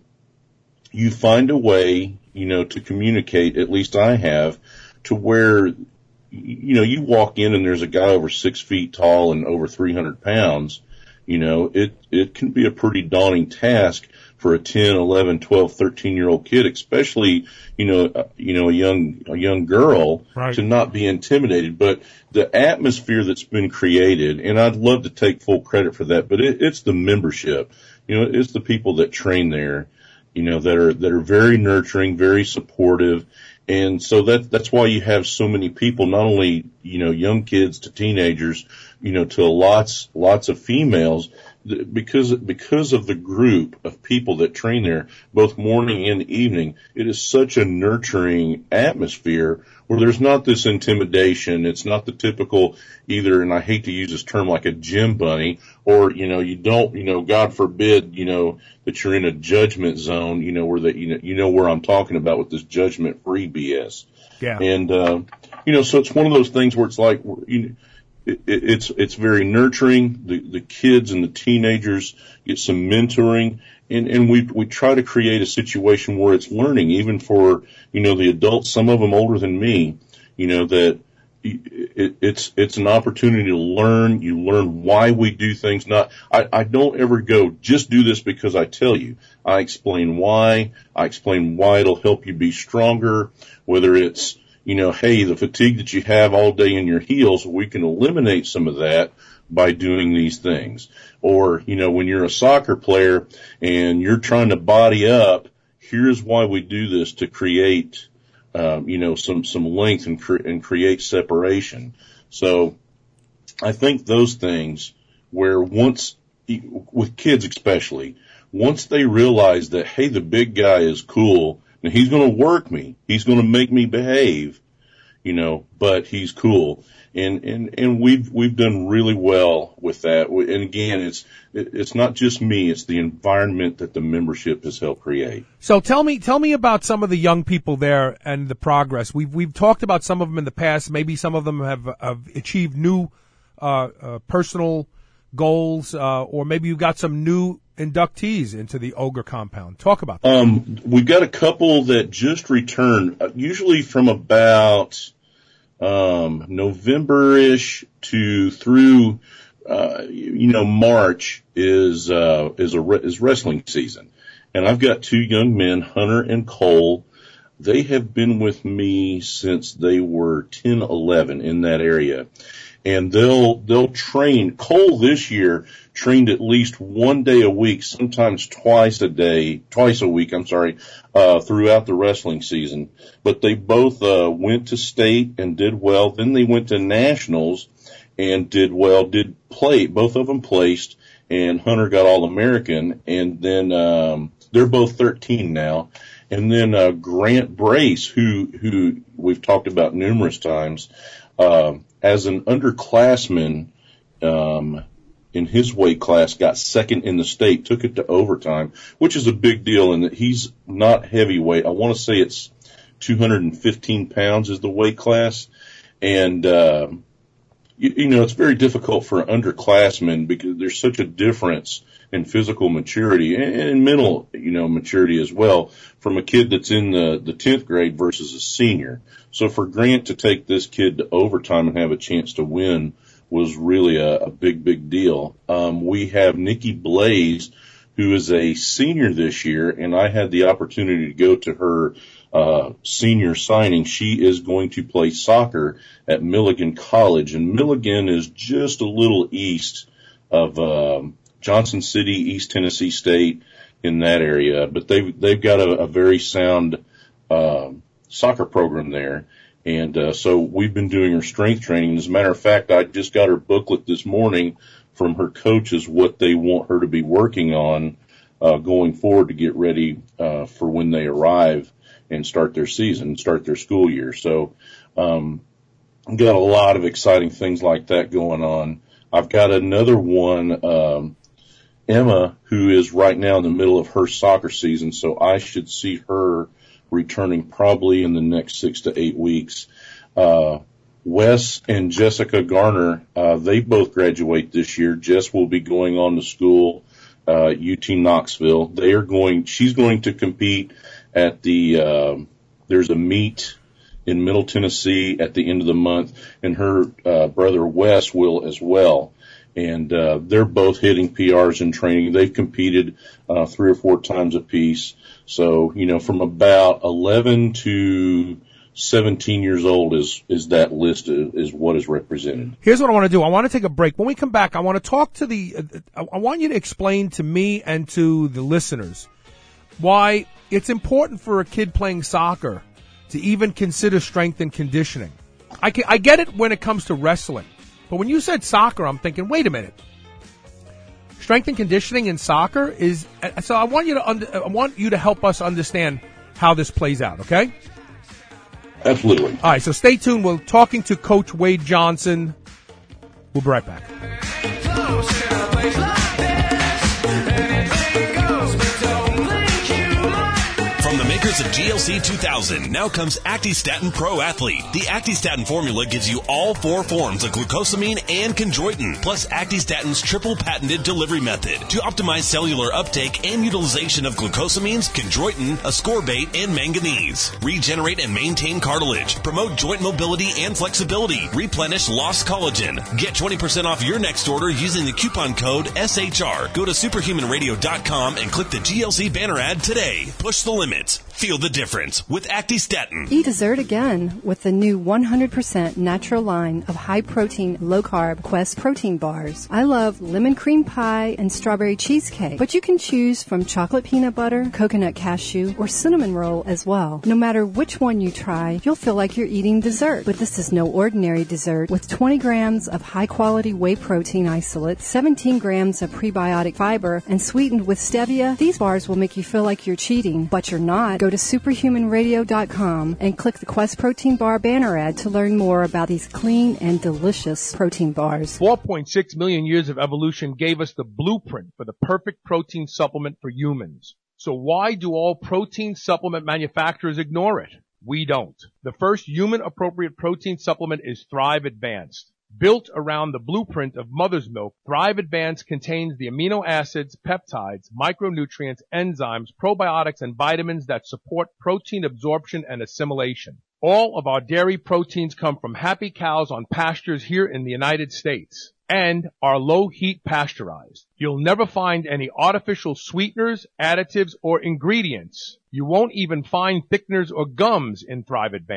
Speaker 11: you find a way, you know, to communicate, at least I have, to where, you know, you walk in and there's a guy over six feet tall and over three hundred pounds, you know, it, it can be a pretty daunting task for a ten, eleven, twelve, thirteen year old kid, especially, you know, uh, you know, a young, a young girl, right, to not be intimidated. But the atmosphere that's been created, and I'd love to take full credit for that, but it, it's the membership, you know, it's the people that train there, you know, that are, that are very nurturing, very supportive. And so that, that's why you have so many people, not only, you know, young kids to teenagers, you know, to lots, lots of females, because, because of the group of people that train there, both morning and evening. It is such a nurturing atmosphere where there's not this intimidation. It's not the typical either, and I hate to use this term, like a gym bunny, or, you know, you don't, you know, God forbid, you know, that you're in a judgment zone, you know, where that, you know, you know where I'm talking about with this judgment free B S.
Speaker 1: Yeah.
Speaker 11: And, uh, you know, so it's one of those things where it's like, you know, It, it's, it's very nurturing. The, the kids and the teenagers get some mentoring, and, and we, we try to create a situation where it's learning, even for, you know, the adults, some of them older than me, you know, that it, it's, it's an opportunity to learn. You learn why we do things. Not, I, I don't ever go, just do this because I tell you. I explain why. I explain why it'll help you be stronger, whether it's, you know, hey, the fatigue that you have all day in your heels, we can eliminate some of that by doing these things. Or, you know, when you're a soccer player and you're trying to body up, here's why we do this, to create, um, you know, some, some length and, cre- and create separation. So I think those things where once, with kids especially, once they realize that, hey, the big guy is cool, and he's going to work me. He's going to make me behave, you know, but he's cool. And, and, and we've, we've done really well with that. And again, it's, it's not just me. It's the environment that the membership has helped create.
Speaker 1: So tell me, tell me about some of the young people there and the progress. We've, we've talked about some of them in the past. Maybe some of them have, have achieved new, uh, uh, personal goals, uh, or maybe you've got some new inductees into the Ogre compound. Talk about that.
Speaker 11: Um, we've got a couple that just returned, uh, usually from about, um, November-ish to through, uh, you know, March is, uh, is a, re- is wrestling season. And I've got two young men, Hunter and Cole. They have been with me since they were ten, eleven in that area. and they'll they'll train. Cole this year trained at least one day a week, sometimes twice a day, twice a week. I'm sorry, uh, throughout the wrestling season. But they both uh, went to state and did well. Then they went to nationals and did well. Did play. Both of them placed, and Hunter got All-American. And then um, they're both thirteen now. And then uh, Grant Brace, who who we've talked about numerous times. Uh, as an underclassman, um, in his weight class, got second in the state, took it to overtime, which is a big deal in that he's not heavyweight. I want to say it's two hundred fifteen pounds is the weight class. And, uh, you, you know, it's very difficult for an underclassman because there's such a difference in physical maturity and, and mental, you know, maturity as well from a kid that's in the, the tenth grade versus a senior. So for Grant to take this kid to overtime and have a chance to win was really a, a big, big deal. Um, we have Nikki Blaze, who is a senior this year, and I had the opportunity to go to her uh senior signing. She is going to play soccer at Milligan College, and Milligan is just a little east of um, Johnson City, East Tennessee State, in that area. But they've they've got a, a very sound uh, soccer program there. And uh, so we've been doing her strength training. As a matter of fact, I just got her booklet this morning from her coaches, what they want her to be working on uh, going forward to get ready uh, for when they arrive and start their season, start their school year. So um, I've got a lot of exciting things like that going on. I've got another one, um, Emma, who is right now in the middle of her soccer season, so I should see her returning probably in the next six to eight weeks. Uh, Wes and Jessica Garner, uh, they both graduate this year. Jess will be going on to school, uh, U T Knoxville. They are going, she's going to compete at the, uh, there's a meet in Middle Tennessee at the end of the month, and her, uh, brother Wes will as well. And, uh, they're both hitting P Rs in training. They've competed, uh, three or four times apiece. So, you know, from about eleven to seventeen years old is, is that list is, is what is represented.
Speaker 1: Here's what I want to do. I want to take a break. When we come back, I want to talk to the, uh, I want you to explain to me and to the listeners why it's important for a kid playing soccer to even consider strength and conditioning. I, can, I get it when it comes to wrestling, but when you said soccer, I'm thinking, wait a minute. Strength and conditioning in soccer is, so I want you to, under, I want you to help us understand how this plays out, okay?
Speaker 11: Absolutely.
Speaker 1: All right, so stay tuned. We're talking to Coach Wade Johnson. We'll be right back.
Speaker 9: From the makers of G L C two thousand, now comes Actistatin Pro Athlete. The Actistatin formula gives you all four forms of glucosamine and chondroitin, plus Actistatin's triple patented delivery method to optimize cellular uptake and utilization of glucosamines, chondroitin, ascorbate, and manganese. Regenerate and maintain cartilage, promote joint mobility and flexibility, replenish lost collagen. Get twenty percent off your next order using the coupon code S H R. Go to superhuman radio dot com and click the G L C banner ad today. Push the limits. Feel the difference with Actistatin.
Speaker 12: Eat dessert again with the new one hundred percent natural line of high-protein, low-carb Quest protein bars. I love lemon cream pie and strawberry cheesecake, but you can choose from chocolate peanut butter, coconut cashew, or cinnamon roll as well. No matter which one you try, you'll feel like you're eating dessert. But this is no ordinary dessert. With twenty grams of high-quality whey protein isolate, seventeen grams of prebiotic fiber, and sweetened with stevia, these bars will make you feel like you're cheating, but you're not. Go to superhuman radio dot com and click the Quest Protein Bar banner ad to learn more about these clean and delicious protein bars.
Speaker 1: four point six million years of evolution gave us the blueprint for the perfect protein supplement for humans. So why do all protein supplement manufacturers ignore it? We don't. The first human-appropriate protein supplement is Thrive Advanced. Built around the blueprint of mother's milk, Thrive Advanced contains the amino acids, peptides, micronutrients, enzymes, probiotics, and vitamins that support protein absorption and assimilation. All of our dairy proteins come from happy cows on pastures here in the United States and are low-heat pasteurized. You'll never find any artificial sweeteners, additives, or ingredients. You won't even find thickeners or gums in Thrive Advanced.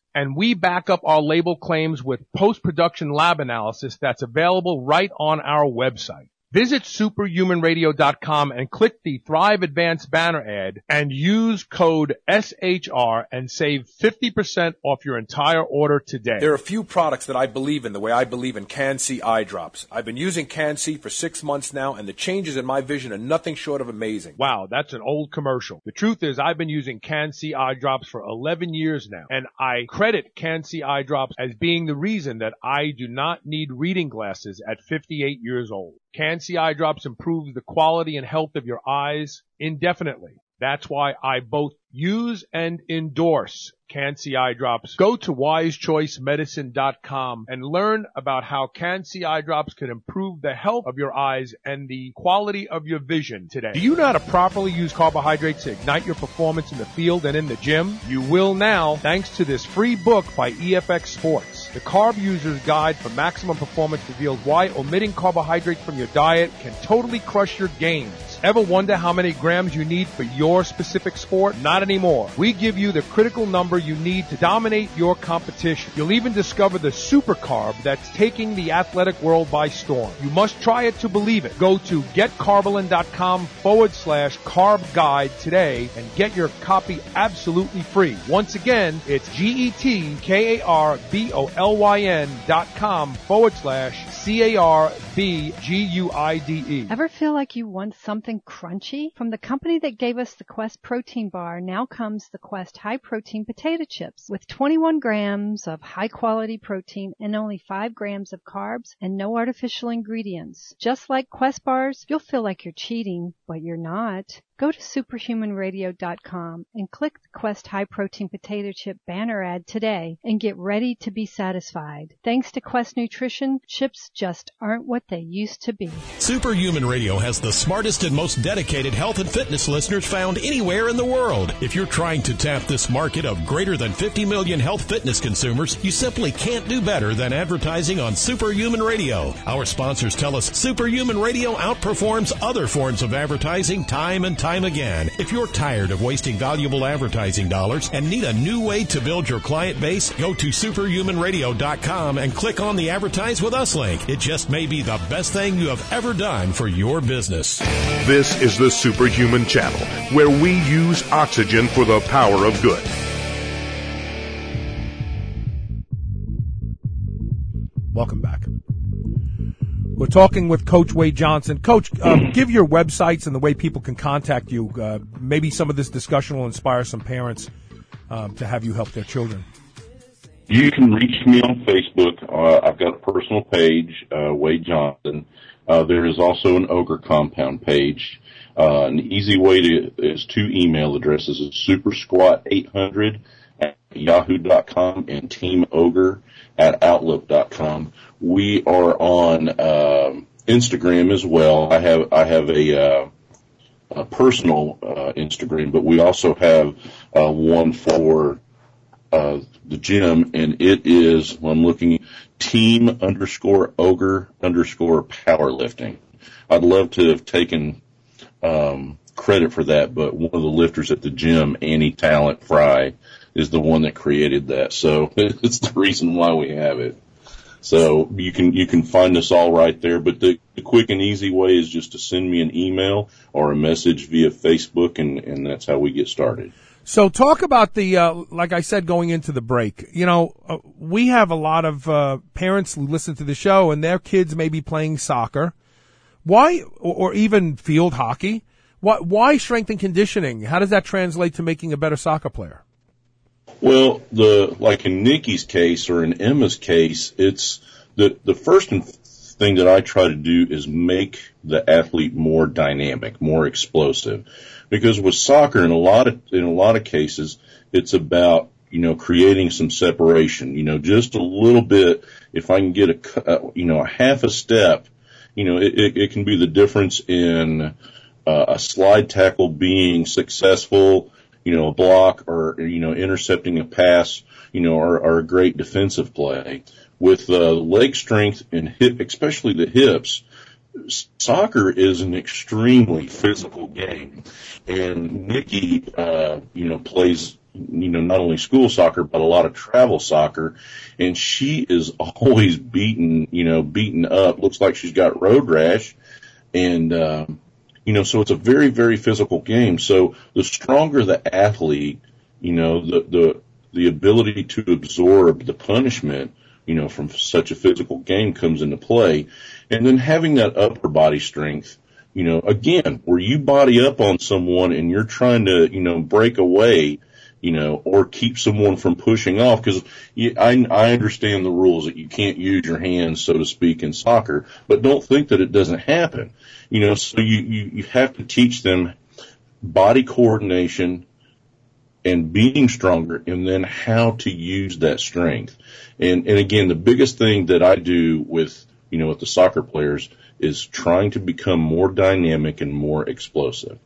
Speaker 1: And we back up our label claims with post-production lab analysis that's available right on our website. Visit superhuman radio dot com and click the Thrive Advanced banner ad and use code S H R and save fifty percent off your entire order today.
Speaker 5: There are a few products that I believe in the way I believe in Can-C eye drops. I've been using Can-C for six months now, and the changes in my vision are nothing short of amazing.
Speaker 1: Wow, that's an old commercial. The truth is I've been using Can-C eye drops for eleven years now, and I credit Can-C eye drops as being the reason that I do not need reading glasses at fifty-eight years old. Can-C eye drops improve the quality and health of your eyes indefinitely. That's why I both use and endorse Can-C eye drops. Go to wise choice medicine dot com and learn about how Can-C eye drops can improve the health of your eyes and the quality of your vision today. Do you know how to properly use carbohydrates to ignite your performance in the field and in the gym? You will now, thanks to this free book by E F X Sports. The Carb User's Guide for Maximum Performance reveals why omitting carbohydrates from your diet can totally crush your gains. Ever wonder how many grams you need for your specific sport? Not anymore. We give you the critical number you need to dominate your competition. You'll even discover the super carb that's taking the athletic world by storm. You must try it to believe it. Go to getcarbolin.com forward slash carb guide today and get your copy absolutely free. Once again, it's G-E-T-K-A-R-B-O-L-Y-N dot com forward slash C-A-R-B-G-U-I-D-E.
Speaker 12: Ever feel like you want something crunchy? From the company that gave us the Quest protein bar, now comes the Quest high protein potato chips with twenty-one grams of high quality protein and only five grams of carbs and no artificial ingredients. Just like Quest bars, you'll feel like you're cheating, but you're not. Go to superhuman radio dot com and click the Quest High Protein Potato Chip banner ad today and get ready to be satisfied. Thanks to Quest Nutrition, chips just aren't what they used to be.
Speaker 6: Superhuman Radio has the smartest and most dedicated health and fitness listeners found anywhere in the world. If you're trying to tap this market of greater than fifty million health fitness consumers, you simply can't do better than advertising on Superhuman Radio. Our sponsors tell us Superhuman Radio outperforms other forms of advertising time and time again. If you're tired of wasting valuable advertising dollars and need a new way to build your client base, go to superhuman radio dot com and click on the Advertise With Us link. It just may be the best thing you have ever done for your business.
Speaker 3: This is the Superhuman Channel, where we use oxygen for the power of good.
Speaker 1: Welcome back. We're talking with Coach Wade Johnson. Coach, uh, give your websites and the way people can contact you. Uh, maybe some of this discussion will inspire some parents um, to have you help their children.
Speaker 11: You can reach me on Facebook. Uh, I've got a personal page, uh, Wade Johnson. Uh, there is also an Ogre Compound page. Uh, an easy way to is two email addresses: it's super squat eight hundred at yahoo dot com and team ogre at outlook dot com. We are on uh, Instagram as well. I have I have a, uh, a personal uh, Instagram, but we also have uh, one for uh, the gym, and it is, well, I'm looking, team underscore ogre underscore powerlifting. I'd love to have taken um, credit for that, but one of the lifters at the gym, Annie Talent Fry, is the one that created that. So it's the reason why we have it. So you can you can find us all right there, but the, the quick and easy way is just to send me an email or a message via Facebook, and, and that's how we get started.
Speaker 1: So talk about the, uh, like I said, going into the break. You know, uh, we have a lot of uh, parents who listen to the show, and their kids may be playing soccer. Why, or, or even field hockey? Why, why strength and conditioning? How does that translate to making a better soccer player?
Speaker 11: Well, the like in Nikki's case or in Emma's case, it's the the first thing that I try to do is make the athlete more dynamic, more explosive. Because with soccer, in a lot of in a lot of cases, it's about, you know, creating some separation. You know, just a little bit. If I can get a uh, you know a half a step, you know, it, it, it can be the difference in uh, a slide tackle being successful. You know, a block or, you know, intercepting a pass, you know, or, or a great defensive play. With uh, leg strength and hip, especially the hips, soccer is an extremely physical game. And Nikki, uh, you know, plays you know, not only school soccer, but a lot of travel soccer. And she is always beaten, you know, beaten up. Looks like she's got road rash. And, um, you know, so it's a very, very physical game. So the stronger the athlete, you know, the, the, the ability to absorb the punishment, you know, from such a physical game comes into play. And then having that upper body strength, you know, again, where you body up on someone and you're trying to, you know, break away, you know, or keep someone from pushing off, because I, I understand the rules that you can't use your hands, so to speak, in soccer, but don't think that it doesn't happen. You know, so you, you, you have to teach them body coordination and being stronger, and then how to use that strength. And, and again, the biggest thing that I do with, you know, with the soccer players is trying to become more dynamic and more explosive.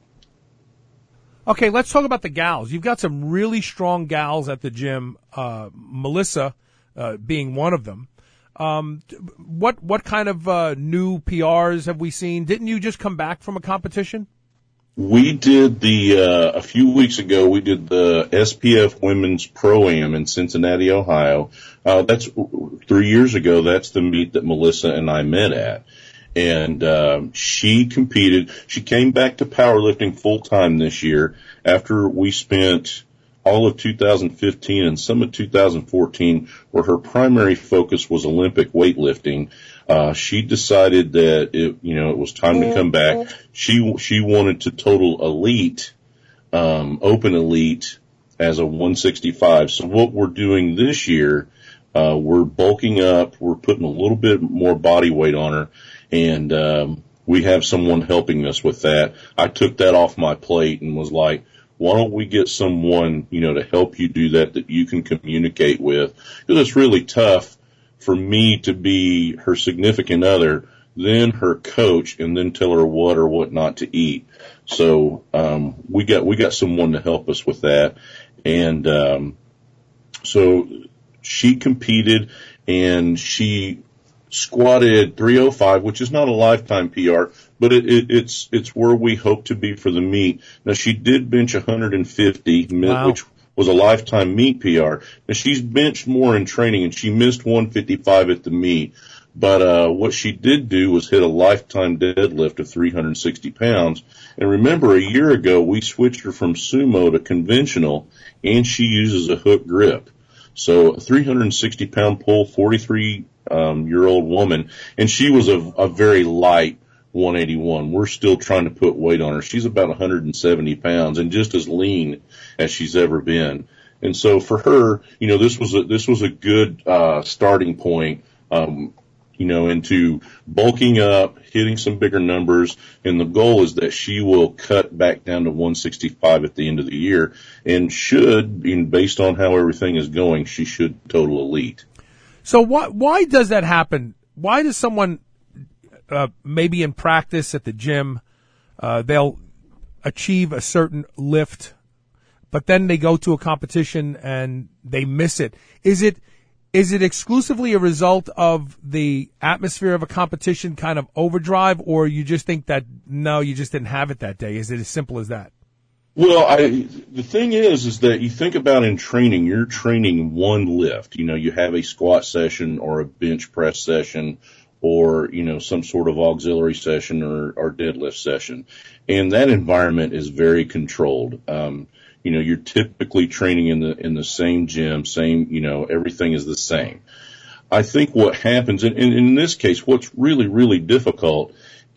Speaker 1: Okay, let's talk about the gals. You've got some really strong gals at the gym, uh, Melissa, uh, being one of them. Um, what, what kind of, uh, new P Rs have we seen? Didn't you just come back from a competition?
Speaker 11: We did the, uh, a few weeks ago, we did the S P F Women's Pro-Am in Cincinnati, Ohio. Uh, that's three years ago. That's the meet that Melissa and I met at. And, um, she competed. She came back to powerlifting full time this year after we spent all of two thousand fifteen and some of two thousand fourteen where her primary focus was Olympic weightlifting. Uh, she decided that it, you know, it was time to come back. She, she wanted to total elite, um, open elite as a one sixty-five. So what we're doing this year, uh, we're bulking up. We're putting a little bit more body weight on her, and, um, we have someone helping us with that. I took that off my plate and was like, why don't we get someone, you know, to help you do that, that you can communicate with? Because it's really tough for me to be her significant other, then her coach, and then tell her what or what not to eat. So, um, we got, we got someone to help us with that. And, um, so she competed and she squatted three oh five, which is not a lifetime P R, but it, it, it's, it's where we hope to be for the meet. Now she did bench one hundred fifty, wow. which was a lifetime meet P R. Now she's benched more in training and she missed one fifty-five at the meet. But, uh, what she did do was hit a lifetime deadlift of three hundred sixty pounds. And remember, a year ago, we switched her from sumo to conventional, and she uses a hook grip. So a three hundred sixty pound pull, forty-three, um, year old woman, and she was a, a very light one eighty-one. We're still trying to put weight on her. She's about one hundred seventy pounds and just as lean as she's ever been. And so for her, you know, this was a, this was a good, uh, starting point, um, you know, into bulking up, hitting some bigger numbers. And the goal is that she will cut back down to one sixty-five at the end of the year and should, based on how everything is going, she should total elite.
Speaker 1: So why, why does that happen? Why does someone, uh, maybe in practice at the gym, uh, they'll achieve a certain lift, but then they go to a competition and they miss it? Is it, is it exclusively a result of the atmosphere of a competition kind of overdrive, or you just think that, no, you just didn't have it that day? Is it as simple as that?
Speaker 11: Well, I, the thing is, is that you think about in training, you're training one lift. You know, you have a squat session or a bench press session or, you know, some sort of auxiliary session or, or deadlift session. And that environment is very controlled. Um, you know, you're typically training in the, in the same gym, same, you know, everything is the same. I think what happens, and in this case, what's really, really difficult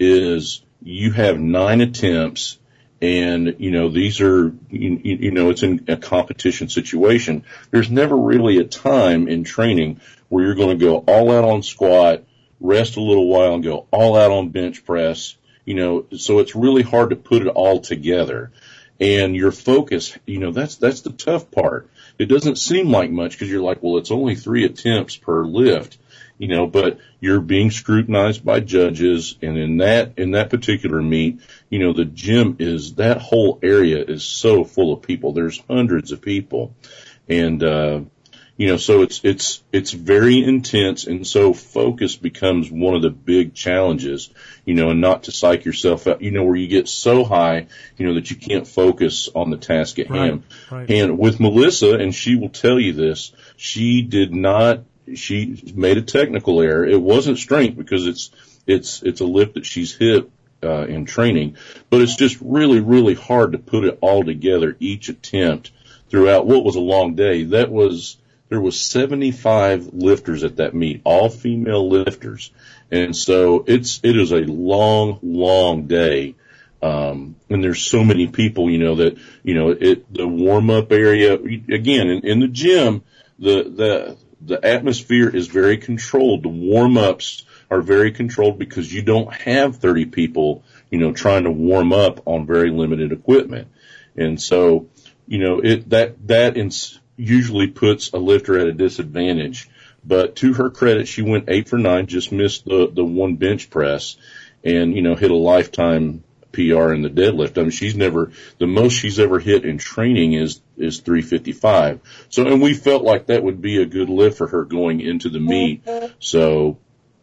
Speaker 11: is you have nine attempts. And, you know, these are, you, you know, it's in a competition situation. There's never really a time in training where you're going to go all out on squat, rest a little while, and go all out on bench press. You know, so it's really hard to put it all together. And your focus, you know, that's, that's the tough part. It doesn't seem like much because you're like, well, it's only three attempts per lift. You know, but you're being scrutinized by judges, and in that, in that particular meet, you know, the gym is, that whole area is so full of people. There's hundreds of people. And, uh, you know, so it's, it's, it's very intense. And so focus becomes one of the big challenges, you know, and not to psych yourself out, you know, where you get so high, you know, that you can't focus on the task at hand.
Speaker 1: Right, right.
Speaker 11: And with Melissa, and she will tell you this, she did not, she made a technical error. It wasn't strength because it's, it's, it's a lift that she's hit, uh, in training, but it's just really, really hard to put it all together each attempt throughout what was a long day. That was, there was seventy-five lifters at that meet, all female lifters. And so it's, it is a long, long day. Um, and there's so many people, you know, that, you know, it, the warm up area, again, in, in the gym, the, the, the atmosphere is very controlled. The warm ups are very controlled because you don't have thirty people, you know, trying to warm up on very limited equipment. And so, you know, it, that, that ins- usually puts a lifter at a disadvantage. But to her credit, she went eight for nine, just missed the, the one bench press and, you know, hit a lifetime P R in the deadlift. I mean, she's never, the most she's ever hit in training is, is three fifty-five. So, and we felt like that would be a good lift for her going into the meet. So,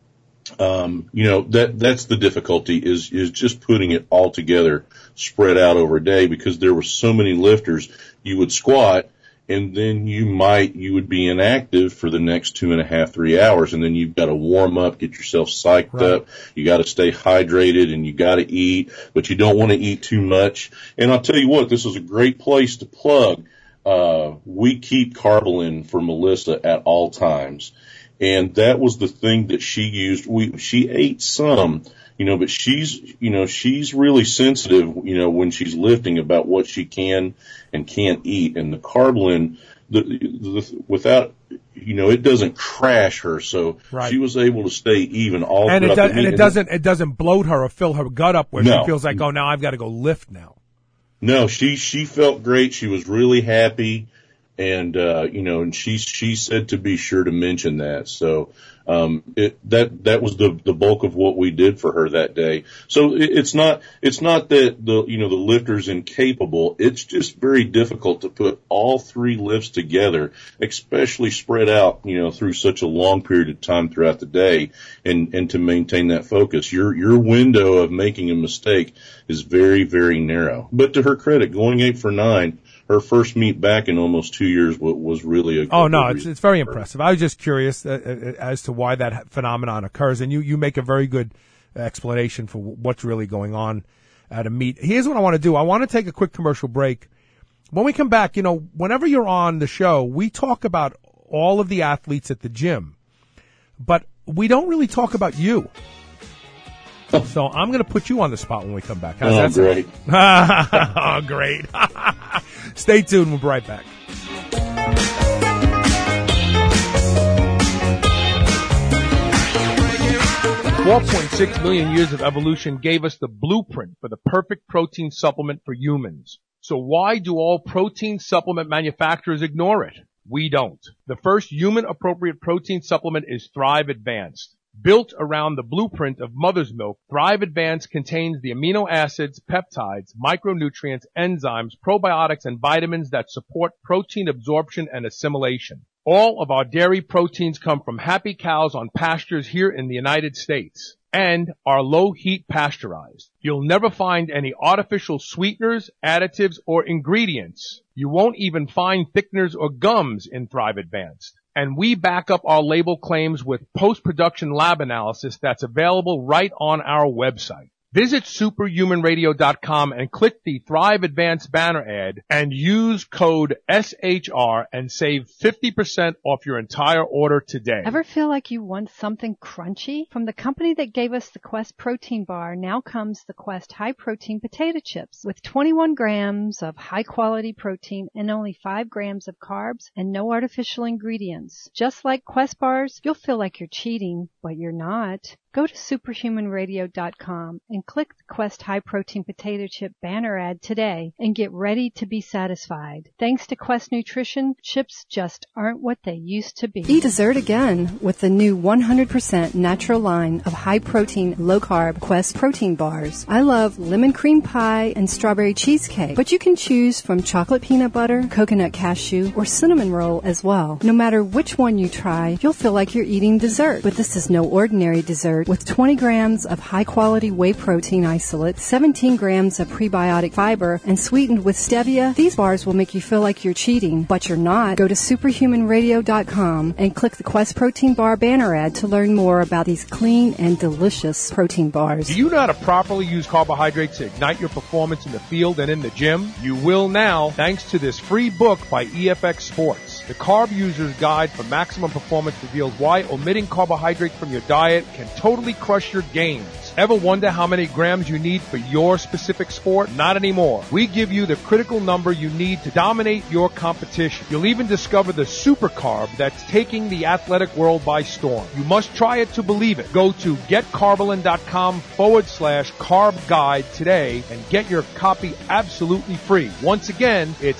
Speaker 11: um, you know, that, that's the difficulty is, is just putting it all together, spread out over a day because there were so many lifters. You would squat and then you might, you would be inactive for the next two and a half, three hours. And then you've got to warm up, get yourself psyched right. up. You got to stay hydrated and you got to eat, but you don't want to eat too much. And I'll tell you what, this is a great place to plug. Uh, we keep Carbolin for Melissa at all times. And that was the thing that she used. We, she ate some, you know, but she's, you know, she's really sensitive, you know, when she's lifting about what she can and can't eat. And the Carbolin, the, the, without, you know, it doesn't crash her. So
Speaker 1: right.
Speaker 11: she was able to stay even all
Speaker 1: and
Speaker 11: throughout
Speaker 1: it does,
Speaker 11: the meet.
Speaker 1: And it doesn't, it doesn't bloat her or fill her gut up where
Speaker 11: no.
Speaker 1: she feels like, oh, now I've got to go lift now.
Speaker 11: No, she, she felt great. She was really happy. And, uh, you know, and she, she said to be sure to mention that. So, um, it, that, that was the, the bulk of what we did for her that day. So it, it's not, it's not that the, you know, the lifter's incapable. It's just very difficult to put all three lifts together, especially spread out, you know, through such a long period of time throughout the day and, and to maintain that focus. Your, your window of making a mistake is very, very narrow. But to her credit, going eight for nine, her first meet back in almost two years was really a
Speaker 1: oh no it's it's very impressive. I was just curious uh, as to why that phenomenon occurs, and you you make a very good explanation for what's really going on at a meet. Here's what I want to do. I want to take a quick commercial break. When we come back, you know, whenever you're on the show, we talk about all of the athletes at the gym, but we don't really talk about you. So I'm going to put you on the spot when we come back. How's
Speaker 11: oh,
Speaker 1: that
Speaker 11: great.
Speaker 1: oh, great. Stay tuned. We'll be right back. four point six million years of evolution gave us the blueprint for the perfect protein supplement for humans. So why do all protein supplement manufacturers ignore it? We don't. The first human-appropriate protein supplement is Thrive Advanced. Built around the blueprint of mother's milk, Thrive Advanced contains the amino acids, peptides, micronutrients, enzymes, probiotics, and vitamins that support protein absorption and assimilation. All of our dairy proteins come from happy cows on pastures here in the United States and are low-heat pasteurized. You'll never find any artificial sweeteners, additives, or ingredients. You won't even find thickeners or gums in Thrive Advanced. And we back up our label claims with post-production lab analysis that's available right on our website. Visit superhuman radio dot com and click the Thrive Advanced banner ad and use code S H R and save fifty percent off your entire order today.
Speaker 12: Ever feel like you want something crunchy? From the company that gave us the Quest protein bar, now comes the Quest high protein potato chips with twenty-one grams of high quality protein and only five grams of carbs and no artificial ingredients. Just like Quest bars, you'll feel like you're cheating, but you're not. Go to superhuman radio dot com and and click the Quest High Protein Potato Chip banner ad today and get ready to be satisfied. Thanks to Quest Nutrition, chips just aren't what they used to be. Eat dessert again with the new one hundred percent natural line of high-protein, low-carb Quest protein bars. I love lemon cream pie and strawberry cheesecake, but you can choose from chocolate peanut butter, coconut cashew, or cinnamon roll as well. No matter which one you try, you'll feel like you're eating dessert. But this is no ordinary dessert. With twenty grams of high-quality whey protein isolate, seventeen grams of prebiotic fiber, and sweetened with stevia, these bars will make you feel like you're cheating, but you're not. Go to superhuman radio dot com and click the Quest Protein Bar banner ad to learn more about these clean and delicious protein bars.
Speaker 1: Do you know how to properly use carbohydrates to ignite your performance in the field and in the gym? You will now, thanks to this free book by E F X Sports. The Carb User's Guide for Maximum Performance reveals why omitting carbohydrates from your diet can totally crush your gains. Ever wonder how many grams you need for your specific sport? Not anymore. We give you the critical number you need to dominate your competition. You'll even discover the super carb that's taking the athletic world by storm. You must try it to believe it. Go to getcarbolin.com forward slash carb guide today and get your copy absolutely free. Once again, it's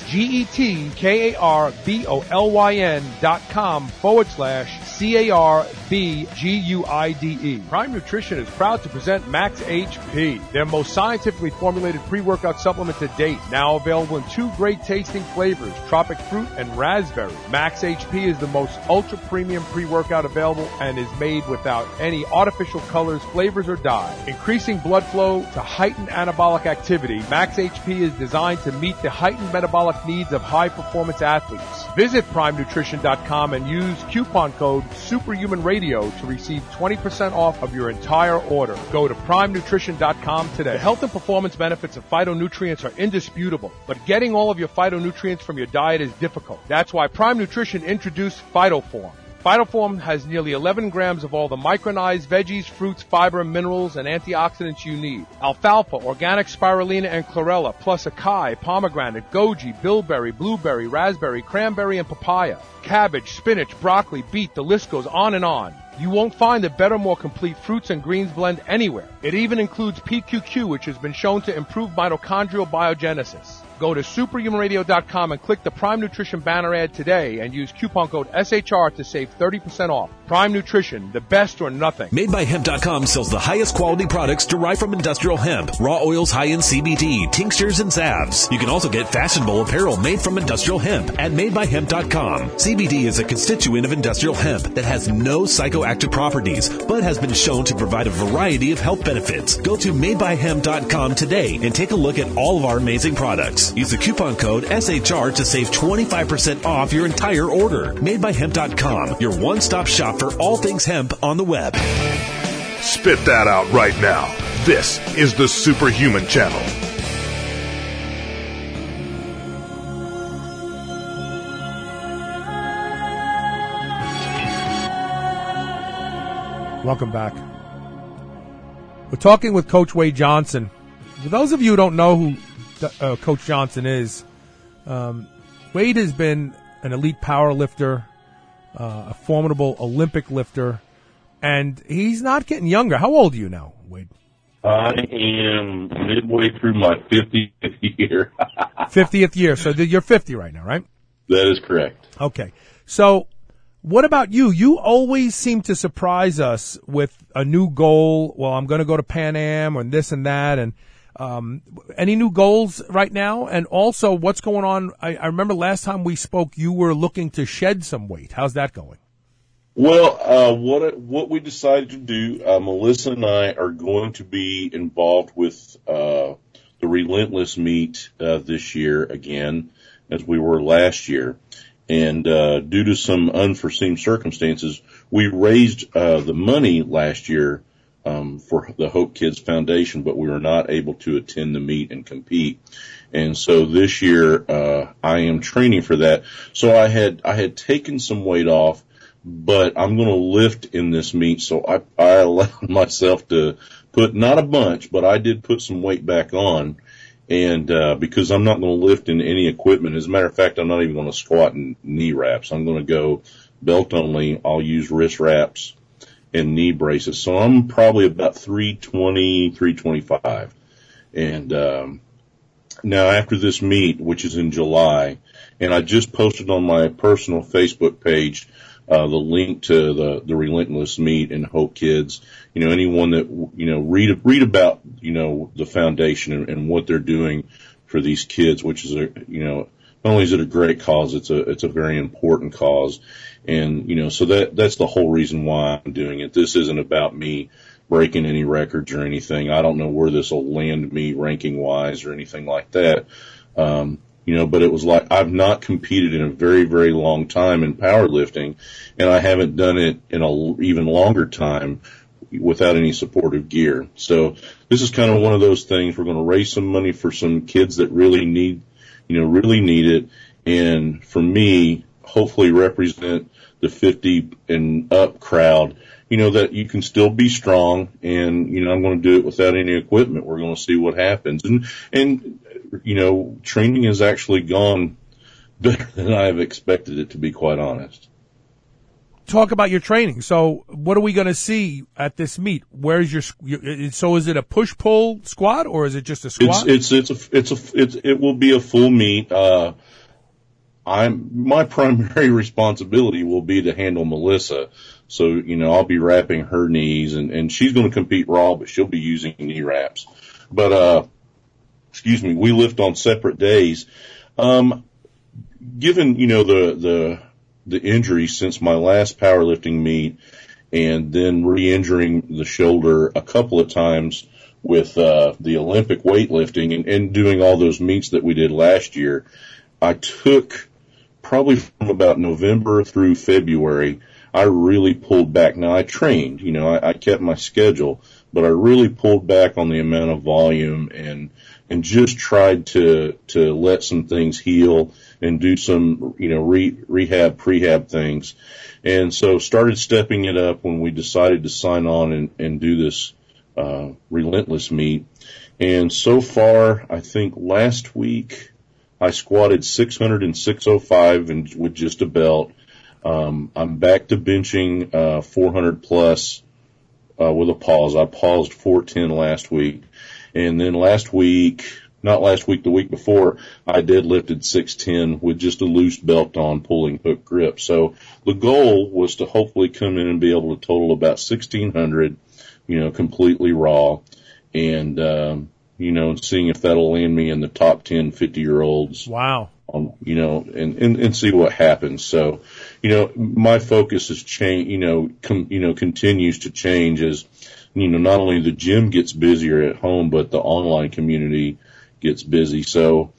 Speaker 1: G-E-T-K-A-R-B-O-L-Y-N dot com forward slash C-A-R-B-G-U-I-D-E. Prime Nutrition is proud to present Max H P, their most scientifically formulated pre-workout supplement to date. Now available in two great tasting flavors, tropic fruit and raspberry. Max H P is the most ultra-premium pre-workout available and is made without any artificial colors, flavors, or dye. Increasing blood flow to heighten anabolic activity, Max H P is designed to meet the heightened metabolic needs of high-performance athletes. Visit prime nutrition dot com and use coupon code Superhuman Radio to receive twenty percent off of your entire order. Go to prime nutrition dot com today. The health and performance benefits of phytonutrients are indisputable, but getting all of your phytonutrients from your diet is difficult. That's why Prime Nutrition introduced PhytoForm. PhytoForm has nearly eleven grams of all the micronized veggies, fruits, fiber, minerals, and antioxidants you need. Alfalfa, organic spirulina, and chlorella, plus acai, pomegranate, goji, bilberry, blueberry, raspberry, cranberry, and papaya. Cabbage, spinach, broccoli, beet, the list goes on and on. You won't find a better, more complete fruits and greens blend anywhere. It even includes P Q Q, which has been shown to improve mitochondrial biogenesis. Go to superhuman radio dot com and click the Prime Nutrition banner ad today and use coupon code S H R to save thirty percent off. Prime Nutrition, the best or nothing.
Speaker 9: made by hemp dot com sells the highest quality products derived from industrial hemp, raw oils high in C B D, tinctures, and salves. You can also get fashionable apparel made from industrial hemp at made by hemp dot com. C B D is a constituent of industrial hemp that has no psychoactive properties, but has been shown to provide a variety of health benefits. Go to made by hemp dot com today and take a look at all of our amazing products. Use the coupon code S H R to save twenty-five percent off your entire order. made by hemp dot com, your one-stop shop for all things hemp on the web.
Speaker 3: Spit that out right now. This is the Superhuman Channel.
Speaker 1: Welcome back. We're talking with Coach Wade Johnson. For those of you who don't know who uh, Coach Johnson is, um, Wade has been an elite power lifter, uh, a formidable Olympic lifter, and he's not getting younger. How old are you now, Wade?
Speaker 11: I am midway through my fiftieth year.
Speaker 1: fiftieth year. So you're fifty right now, right?
Speaker 11: That is correct.
Speaker 1: Okay. So what about you? You always seem to surprise us with a new goal. Well, I'm going to go to Pan Am and this and that. And um, any new goals right now? And also, what's going on? I, I remember last time we spoke, you were looking to shed some weight. How's that going?
Speaker 11: Well, uh, what what we decided to do, uh, Melissa and I are going to be involved with uh, the Relentless meet uh, this year again, as we were last year. And uh, due to some unforeseen circumstances, we raised uh, the money last year um, for the Hope Kids Foundation, but we were not able to attend the meet and compete. And so this year, uh, I am training for that. So I had I had taken some weight off, but I'm going to lift in this meet. So I, I allowed myself to put, not a bunch, but I did put some weight back on. And, uh, because I'm not going to lift in any equipment. As a matter of fact, I'm not even going to squat in knee wraps. I'm going to go belt only. I'll use wrist wraps and knee braces. So I'm probably about three twenty, three twenty-five. And, um, now after this meet, which is in July, and I just posted on my personal Facebook page, uh, the link to the, the Relentless meet and Hope Kids. You know, anyone that, you know, read, read about, you know, the foundation and, and what they're doing for these kids, which is a, you know, not only is it a great cause, it's a, it's a very important cause. And, you know, so that, that's the whole reason why I'm doing it. This isn't about me breaking any records or anything. I don't know where this will land me ranking wise or anything like that. Um, you know, but it was like, I've not competed in a very, very long time in powerlifting, and I haven't done it in a even longer time without any supportive gear. So this is kind of one of those things. We're going to raise some money for some kids that really need, you know, really need it. And for me, hopefully represent the fifty and up crowd, you know, that you can still be strong. And, you know, I'm going to do it without any equipment. We're going to see what happens. And, and, you know, training has actually gone better than I have expected it, to be quite honest.
Speaker 1: Talk about your training. So what are we going to see at this meet? Where's your, your, so is it a push pull squat or is it just a squat?
Speaker 11: It's, it's, it's a, it's a, it's, it will be a full meet. Uh, I'm, my primary responsibility will be to handle Melissa. So, you know, I'll be wrapping her knees, and, and she's going to compete raw, but she'll be using knee wraps. But, uh, excuse me, we lift on separate days. Um, given, you know, the, the, the injuries since my last powerlifting meet, and then re-injuring the shoulder a couple of times with, uh, the Olympic weightlifting and, and doing all those meets that we did last year, I took probably from about November through February, I really pulled back. Now I trained, you know, I, I kept my schedule, but I really pulled back on the amount of volume and, and just tried to, to let some things heal and do some, you know, re, rehab, prehab things. And so started stepping it up when we decided to sign on and, and do this, uh, Relentless meet. And so far, I think last week I squatted six hundred and six oh five and with just a belt. Um, I'm back to benching, uh, four hundred plus, uh, with a pause. I paused four ten last week. And then last week, not last week, the week before, I deadlifted six ten with just a loose belt on, pulling hook grip. So the goal was to hopefully come in and be able to total about sixteen hundred, you know, completely raw. And, um, you know, seeing if that'll land me in the top ten fifty year olds.
Speaker 1: Wow.
Speaker 11: Um, you know, and, and, and see what happens. So, you know, my focus has changed, you know, com, you know, continues to change as, you know, not only the gym gets busier at home, but the online community gets busy. So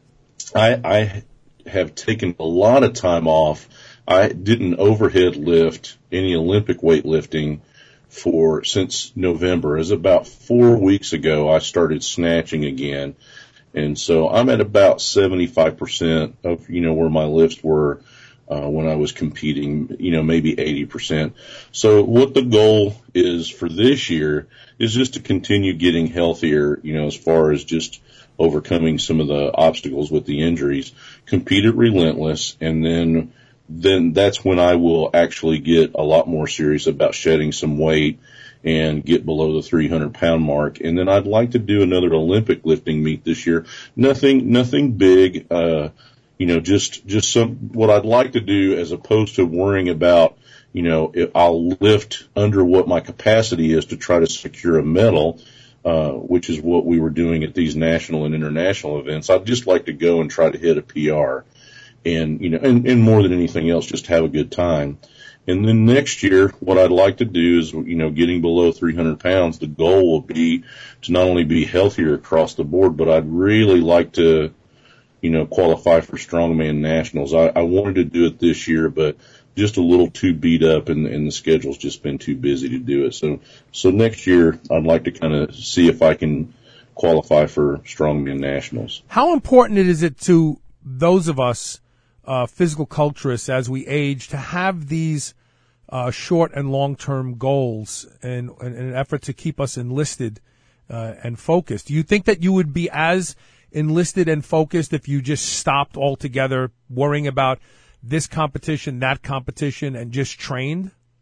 Speaker 11: I, I have taken a lot of time off. I didn't overhead lift any Olympic weightlifting for since November. As about four weeks ago, I started snatching again. And so I'm at about seventy-five percent of, you know, where my lifts were, uh, when I was competing, you know, maybe eighty percent. So what the goal is for this year is just to continue getting healthier, you know, as far as just overcoming some of the obstacles with the injuries, compete at Relentless, and then, then that's when I will actually get a lot more serious about shedding some weight and get below the three hundred pound mark. And then I'd like to do another Olympic lifting meet this year. Nothing, nothing big, uh, you know, just, just some, what I'd like to do as opposed to worrying about, you know, if I'll lift under what my capacity is to try to secure a medal, uh, which is what we were doing at these national and international events. I'd just like to go and try to hit a P R and, you know, and, and more than anything else, just have a good time. And then next year, what I'd like to do is, you know, getting below three hundred pounds, the goal will be to not only be healthier across the board, but I'd really like to, you know, qualify for Strongman Nationals. I, I wanted to do it this year, but just a little too beat up, and, and the schedule's just been too busy to do it. So, so next year, I'd like to kind of see if I can qualify for Strongman Nationals.
Speaker 1: How important is it to those of us Uh, physical culturists as we age to have these uh, short and long-term goals and, and, and an effort to keep us enlisted uh, and focused? Do you think that you would be as enlisted and focused if you just stopped altogether worrying about this competition, that competition, and just trained?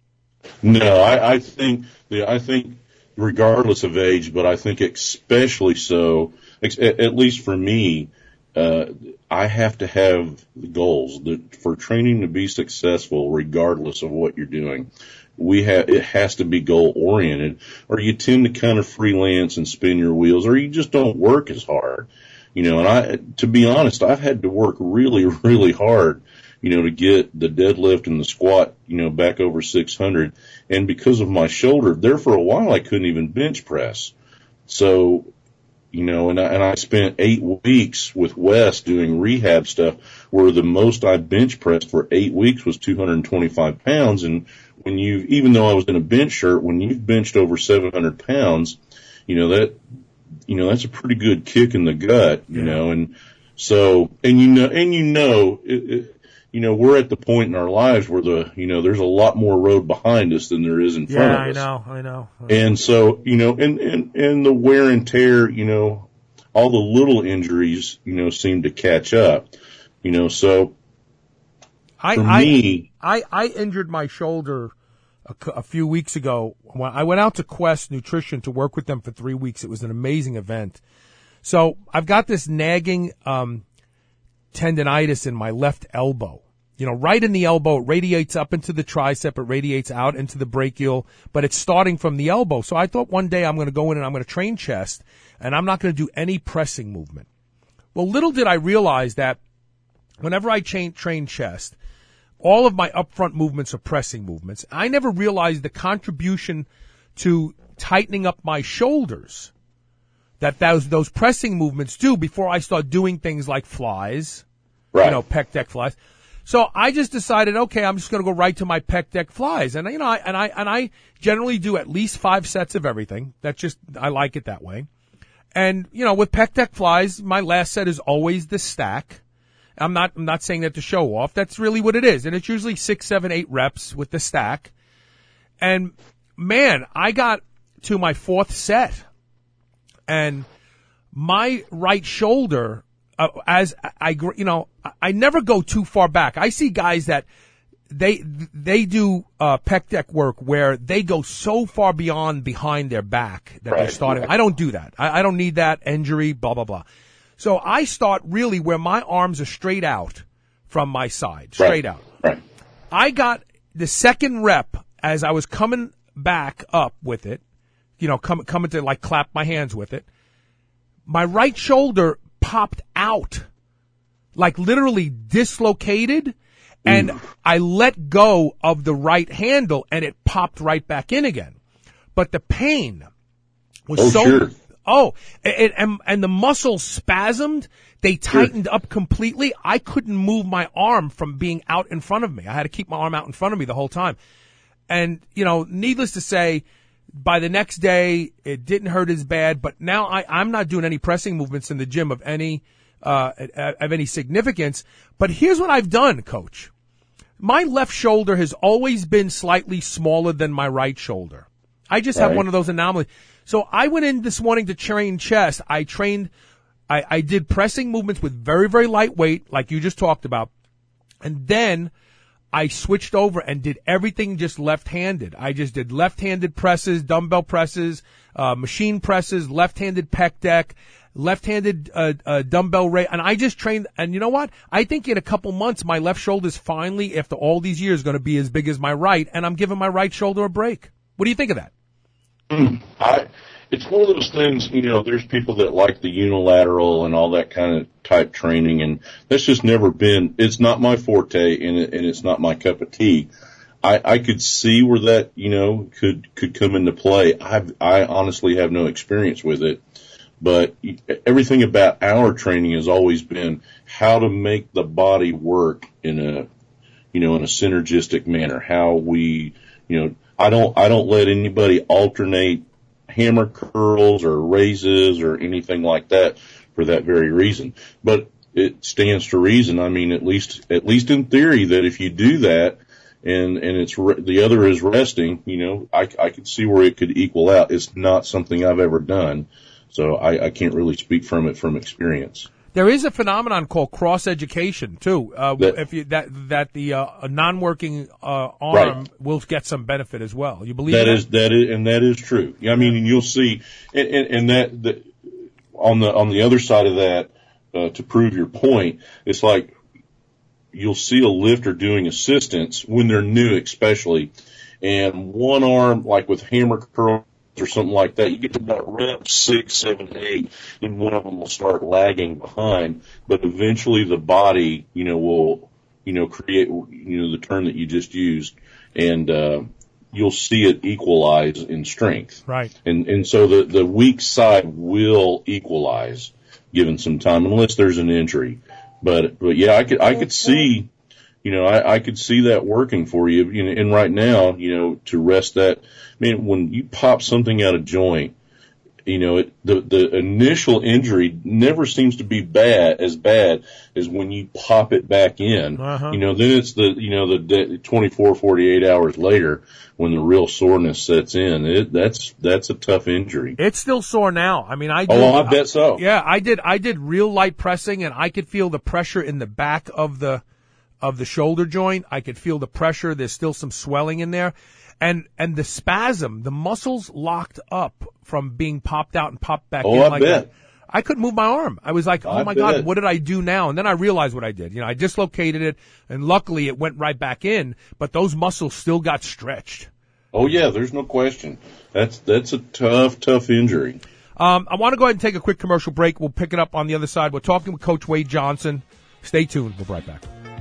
Speaker 11: No, I, I think the I think regardless of age, but I think especially so, at, at least for me, uh, I have to have goals that for training to be successful, regardless of what you're doing. We have, it has to be goal oriented, or you tend to kind of freelance and spin your wheels, or you just don't work as hard. You know, and I, to be honest, I've had to work really, really hard, you know, to get the deadlift and the squat, you know, back over six hundred. And because of my shoulder, there for a while I couldn't even bench press. So, you know, and I, and I spent eight weeks with Wes doing rehab stuff where the most I bench pressed for eight weeks was two hundred twenty-five pounds. And when you, even though I was in a bench shirt, when you've benched over seven hundred pounds, you know, that, you know, that's a pretty good kick in the gut, you yeah. know, and so, and you know, and you know, it, it, you know, we're at the point in our lives where the, you know, there's a lot more road behind us than there is in front
Speaker 1: yeah,
Speaker 11: of us.
Speaker 1: Yeah, I know, I know.
Speaker 11: And so, you know, and, and, and the wear and tear, you know, all the little injuries, you know, seem to catch up, you know, so
Speaker 1: I,
Speaker 11: for
Speaker 1: I,
Speaker 11: me,
Speaker 1: I, I injured my shoulder a, a few weeks ago when I went out to Quest Nutrition to work with them for three weeks. It was an amazing event. So I've got this nagging, um, tendonitis in my left elbow. You know, right in the elbow, it radiates up into the tricep, it radiates out into the brachial, but it's starting from the elbow. So I thought one day I'm going to go in and I'm going to train chest, and I'm not going to do any pressing movement. Well, little did I realize that whenever I train, train chest, all of my upfront movements are pressing movements. I never realized the contribution to tightening up my shoulders that those, those pressing movements do before I start doing things like flies,
Speaker 11: right.
Speaker 1: you know, pec deck flies. So I just decided, okay, I'm just going to go right to my pec deck flies. And, you know, I, and I, and I generally do at least five sets of everything. That's just, I like it that way. And, you know, with pec deck flies, my last set is always the stack. I'm not, I'm not saying that to show off. That's really what it is. And it's usually six, seven, eight reps with the stack. And man, I got to my fourth set and my right shoulder, uh, as I, you know, I never go too far back. I see guys that they, they do, uh, pec deck work where they go so far beyond behind their back that right. they're starting. I don't do that. I, I don't need that injury, blah, blah, blah. So I start really where my arms are straight out from my side, straight
Speaker 11: right.
Speaker 1: out.
Speaker 11: Right.
Speaker 1: I got the second rep as I was coming back up with it, you know, coming, coming to like clap my hands with it. My right shoulder popped out, like literally dislocated, and mm. I let go of the right handle and it popped right back in again. But the pain was
Speaker 11: oh,
Speaker 1: so,
Speaker 11: sure.
Speaker 1: oh, it, and, and the muscles spasmed. They tightened sure. up completely. I couldn't move my arm from being out in front of me. I had to keep my arm out in front of me the whole time. And, you know, needless to say, by the next day, it didn't hurt as bad, but now I, I'm not doing any pressing movements in the gym of any, uh, of any significance. But here's what I've done, Coach. My left shoulder has always been slightly smaller than my right shoulder. I just right. have one of those anomalies. So I went in this morning to train chest. I trained, I, I did pressing movements with very, very light weight, like you just talked about. And then I switched over and did everything just left-handed. I just did left-handed presses, dumbbell presses, uh, machine presses, left-handed pec deck, left-handed uh, uh, dumbbell raise, and I just trained. And you know what? I think in a couple months, my left shoulder is finally, after all these years, going to be as big as my right, and I'm giving my right shoulder a break. What do you think of that?
Speaker 11: I, it's one of those things, you know, there's people that like the unilateral and all that kind of type training, and that's just never been, it's not my forte, and, it, and it's not my cup of tea. I, I could see where that, you know, could, could come into play. I I honestly have no experience with it, but everything about our training has always been how to make the body work in a, you know, in a synergistic manner, how we, you know, I don't, I don't let anybody alternate hammer curls or raises or anything like that for that very reason. But it stands to reason. I mean, at least, at least in theory, that if you do that and, and it's, re- the other is resting, you know, I, I could see where it could equal out. It's not something I've ever done. So I, I can't really speak from it from experience.
Speaker 1: There is a phenomenon called cross education too. Uh,
Speaker 11: That-
Speaker 1: if you that that the uh, a non-working uh, arm
Speaker 11: Right.
Speaker 1: will get some benefit as well. You believe
Speaker 11: That
Speaker 1: that?
Speaker 11: is that is, and that is true. I mean, and you'll see, and, and, and that the, on the on the other side of that, uh, to prove your point, it's like you'll see a lifter doing assistance when they're new, especially, and one arm, like with hammer curls or something like that, you get to about rep six, seven, eight, and one of them will start lagging behind. But eventually, the body, you know, will, you know, create, you know, the term that you just used, and uh, you'll see it equalize in strength.
Speaker 1: Right.
Speaker 11: And and so the the weak side will equalize given some time, unless there's an injury. But but yeah, I could I could see, you know, I, I could see that working for you. You know, and right now, you know, to rest that, I mean, when you pop something out of joint, you know, it, the the initial injury never seems to be bad as bad as when you pop it back in.
Speaker 1: Uh-huh.
Speaker 11: You know, then it's the you know the de- twenty-four, forty-eight hours later when the real soreness sets in. It, that's that's a tough injury.
Speaker 1: It's still sore now. I mean, I
Speaker 11: Oh,
Speaker 1: did,
Speaker 11: I bet so.
Speaker 1: Yeah, I did. I did real light pressing, and I could feel the pressure in the back of the of the shoulder joint. I could feel the pressure. There's still some swelling in there, and and the spasm, the muscles locked up from being popped out and popped back
Speaker 11: Oh,
Speaker 1: in
Speaker 11: I
Speaker 1: like
Speaker 11: bet.
Speaker 1: that. I couldn't move my arm. I was like, oh
Speaker 11: I
Speaker 1: my
Speaker 11: bet.
Speaker 1: God, what did I do now? And then I realized what I did. You know, I dislocated it, and luckily it went right back in, but those muscles still got stretched.
Speaker 11: Oh yeah, there's no question. That's that's a tough, tough injury.
Speaker 1: Um, I want to go ahead and take a quick commercial break. We'll pick it up on the other side. We're talking with Coach Wade Johnson. Stay tuned. We'll be right back.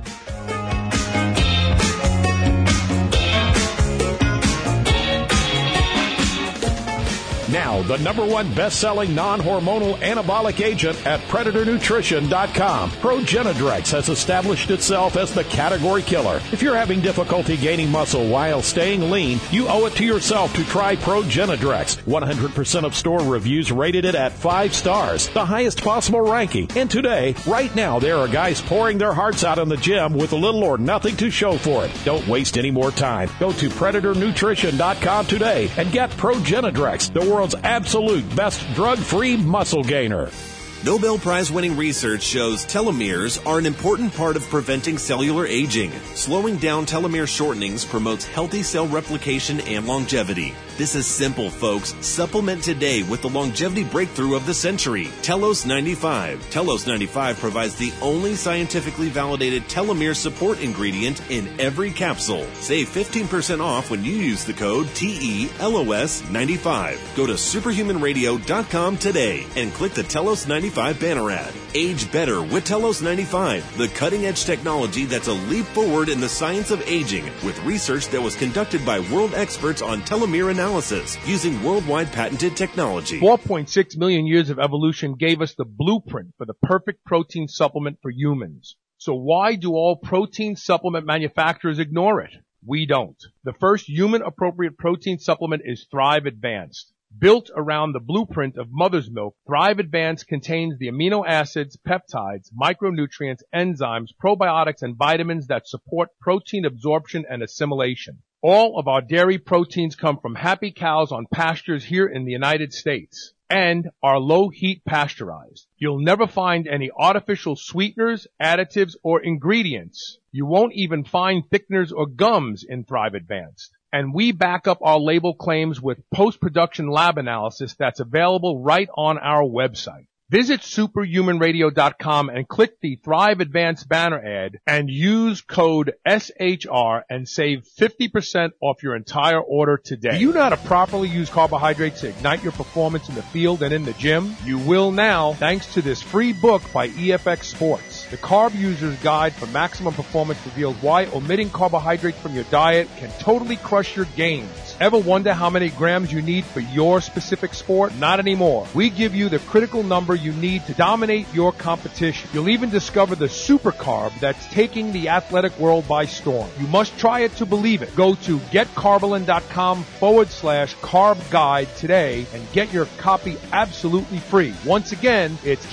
Speaker 6: Now, the number one best-selling non-hormonal anabolic agent at Predator Nutrition dot com. Progenadrex has established itself as the category killer. If you're having difficulty gaining muscle while staying lean, you owe it to yourself to try Progenadrex. one hundred percent of store reviews rated it at five stars, the highest possible ranking. And today, right now, there are guys pouring their hearts out in the gym with little or nothing to show for it. Don't waste any more time. Go to Predator Nutrition dot com today and get Progenadrex, the world's absolute best drug-free muscle gainer.
Speaker 7: Nobel Prize-winning research shows telomeres are an important part of preventing cellular aging. Slowing down telomere shortenings promotes healthy cell replication and longevity. This is simple, folks. Supplement today with the longevity breakthrough of the century, Telos ninety-five. Telos ninety-five provides the only scientifically validated telomere support ingredient in every capsule. Save fifteen percent off when you use the code T E L O S ninety-five. Go to superhuman radio dot com today and click the Telos ninety-five banner ad. Age better with Telos ninety-five, the cutting-edge technology that's a leap forward in the science of aging, with research that was conducted by world experts on telomere analysis using worldwide patented technology.
Speaker 1: four point six million years of evolution gave us the blueprint for the perfect protein supplement for humans. So why do all protein supplement manufacturers ignore it? We don't. The first human-appropriate protein supplement is Thrive Advanced. Built around the blueprint of mother's milk, Thrive Advanced contains the amino acids, peptides, micronutrients, enzymes, probiotics, and vitamins that support protein absorption and assimilation. All of our dairy proteins come from happy cows on pastures here in the United States and are low heat pasteurized. You'll never find any artificial sweeteners, additives, or ingredients. You won't even find thickeners or gums in Thrive Advanced. And we back up our label claims with post-production lab analysis that's available right on our website. Visit superhuman radio dot com and click the Thrive Advanced banner ad and use code S H R and save fifty percent off your entire order today. Do you know how to properly use carbohydrates to ignite your performance in the field and in the gym? You will now, thanks to this free book by E F X Sports. The Carb User's Guide for Maximum Performance reveals why omitting carbohydrates from your diet can totally crush your gains. Ever wonder how many grams you need for your specific sport? Not anymore. We give you the critical number you need to dominate your competition. You'll even discover the super carb that's taking the athletic world by storm. You must try it to believe it. Go to getcarbolin.com forward slash carb guide today and get your copy absolutely free. Once again, it's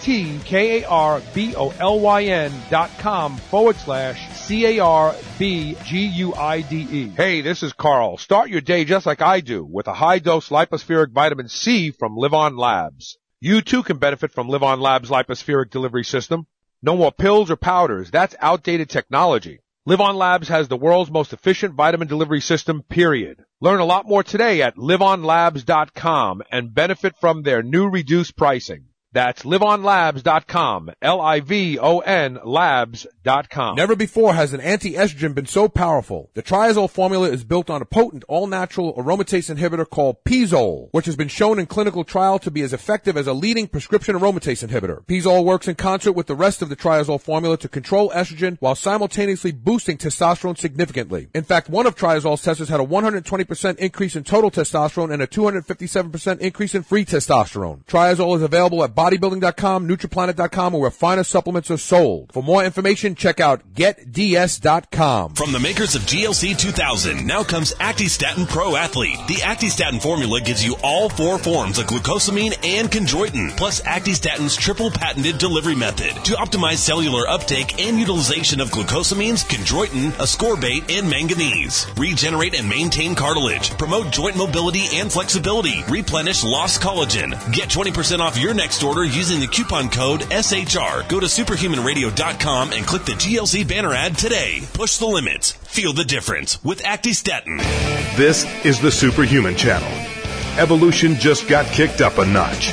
Speaker 1: G-E-T-K-A-R-B-O-L-Y-N dot com forward slash C-A-R-B-G-U-I-D-E. Hey, this is Carl. Start your day just like I do with a high-dose lipospheric vitamin C from Live On Labs.
Speaker 5: You too can benefit from Live On Labs Lipospheric Delivery System. No more pills or powders. That's outdated technology. Live On Labs has the world's most efficient vitamin delivery system, period. Learn a lot more today at live on labs dot com and benefit from their new reduced pricing. That's live on labs dot com, L I V O N labs dot com. Never before has an anti-estrogen been so powerful. The Triazole formula is built on a potent all-natural aromatase inhibitor called Pizole, which has been shown in clinical trial to be as effective as a leading prescription aromatase inhibitor. Pizole works in concert with the rest of the Triazole formula to control estrogen while simultaneously boosting testosterone significantly. In fact, one of Triazole's testers had a one hundred twenty percent increase in total testosterone and a two hundred fifty-seven percent increase in free testosterone. Triazole is available at bodybuilding dot com, Nutriplanet dot com, or where finer supplements are sold. For more information, check out get d s dot com.
Speaker 9: From the makers of G L C two thousand, now comes Actistatin Pro Athlete. The Actistatin formula gives you all four forms of glucosamine and chondroitin, plus Actistatin's triple patented delivery method to optimize cellular uptake and utilization of glucosamines, chondroitin, ascorbate, and manganese. Regenerate and maintain cartilage, promote joint mobility and flexibility, replenish lost collagen. Get twenty percent off your next order using the coupon code S H R. Go to superhuman radio dot com and click the G L C banner ad today. Push the limits. Feel the difference with Actistatin.
Speaker 3: This is the Superhuman Channel. Evolution just got kicked up a notch.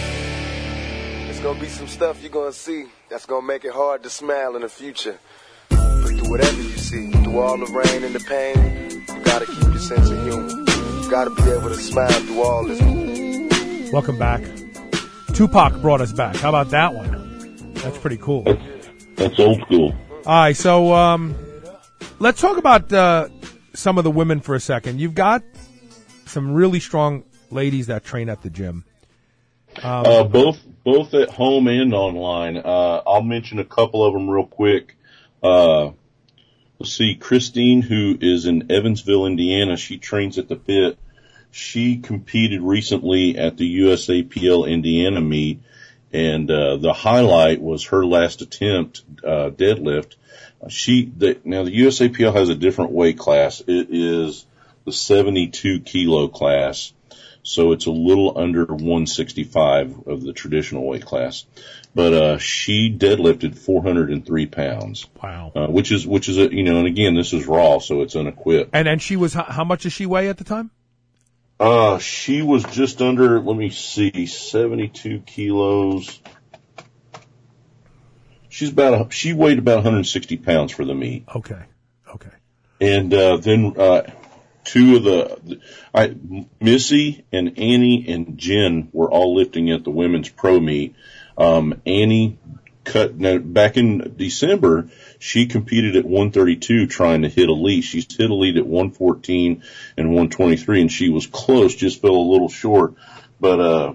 Speaker 13: There's gonna be some stuff you're gonna see that's gonna make it hard to smile in the future. But through whatever you see, through all the rain and the pain, you gotta keep your sense of humor. You gotta be able to smile through all this.
Speaker 1: Welcome back. Tupac brought us back. How about that one? That's pretty cool.
Speaker 11: That's old school.
Speaker 1: All right, so um, let's talk about uh, some of the women for a second. You've got some really strong ladies that train at the gym. Um,
Speaker 11: uh, both both at home and online. Uh, I'll mention a couple of them real quick. Uh, let's see, Christine, who is in Evansville, Indiana, she trains at the Pit. She competed recently at the U S A P L Indiana meet, and uh, the highlight was her last attempt, uh, deadlift. She the, now the U S A P L has a different weight class. It is the seventy-two kilo class, so it's a little under one sixty-five of the traditional weight class. But uh, she deadlifted four hundred three pounds.
Speaker 1: Wow.
Speaker 11: Uh, which is which is a, you know, and again, this is raw, so it's unequipped.
Speaker 1: And and she was how, how much does she weigh at the time?
Speaker 11: Uh, she was just under, let me see, seventy-two kilos. She's about, a, she weighed about one hundred sixty pounds for the meet.
Speaker 1: Okay. Okay.
Speaker 11: And, uh, then, uh, two of the, I, Missy and Annie and Jen were all lifting at the women's pro meet. Um, Annie cut, now back in December, she competed at one thirty-two trying to hit elite. She's hit elite at one fourteen and one twenty-three, and she was close, just fell a little short. But, uh,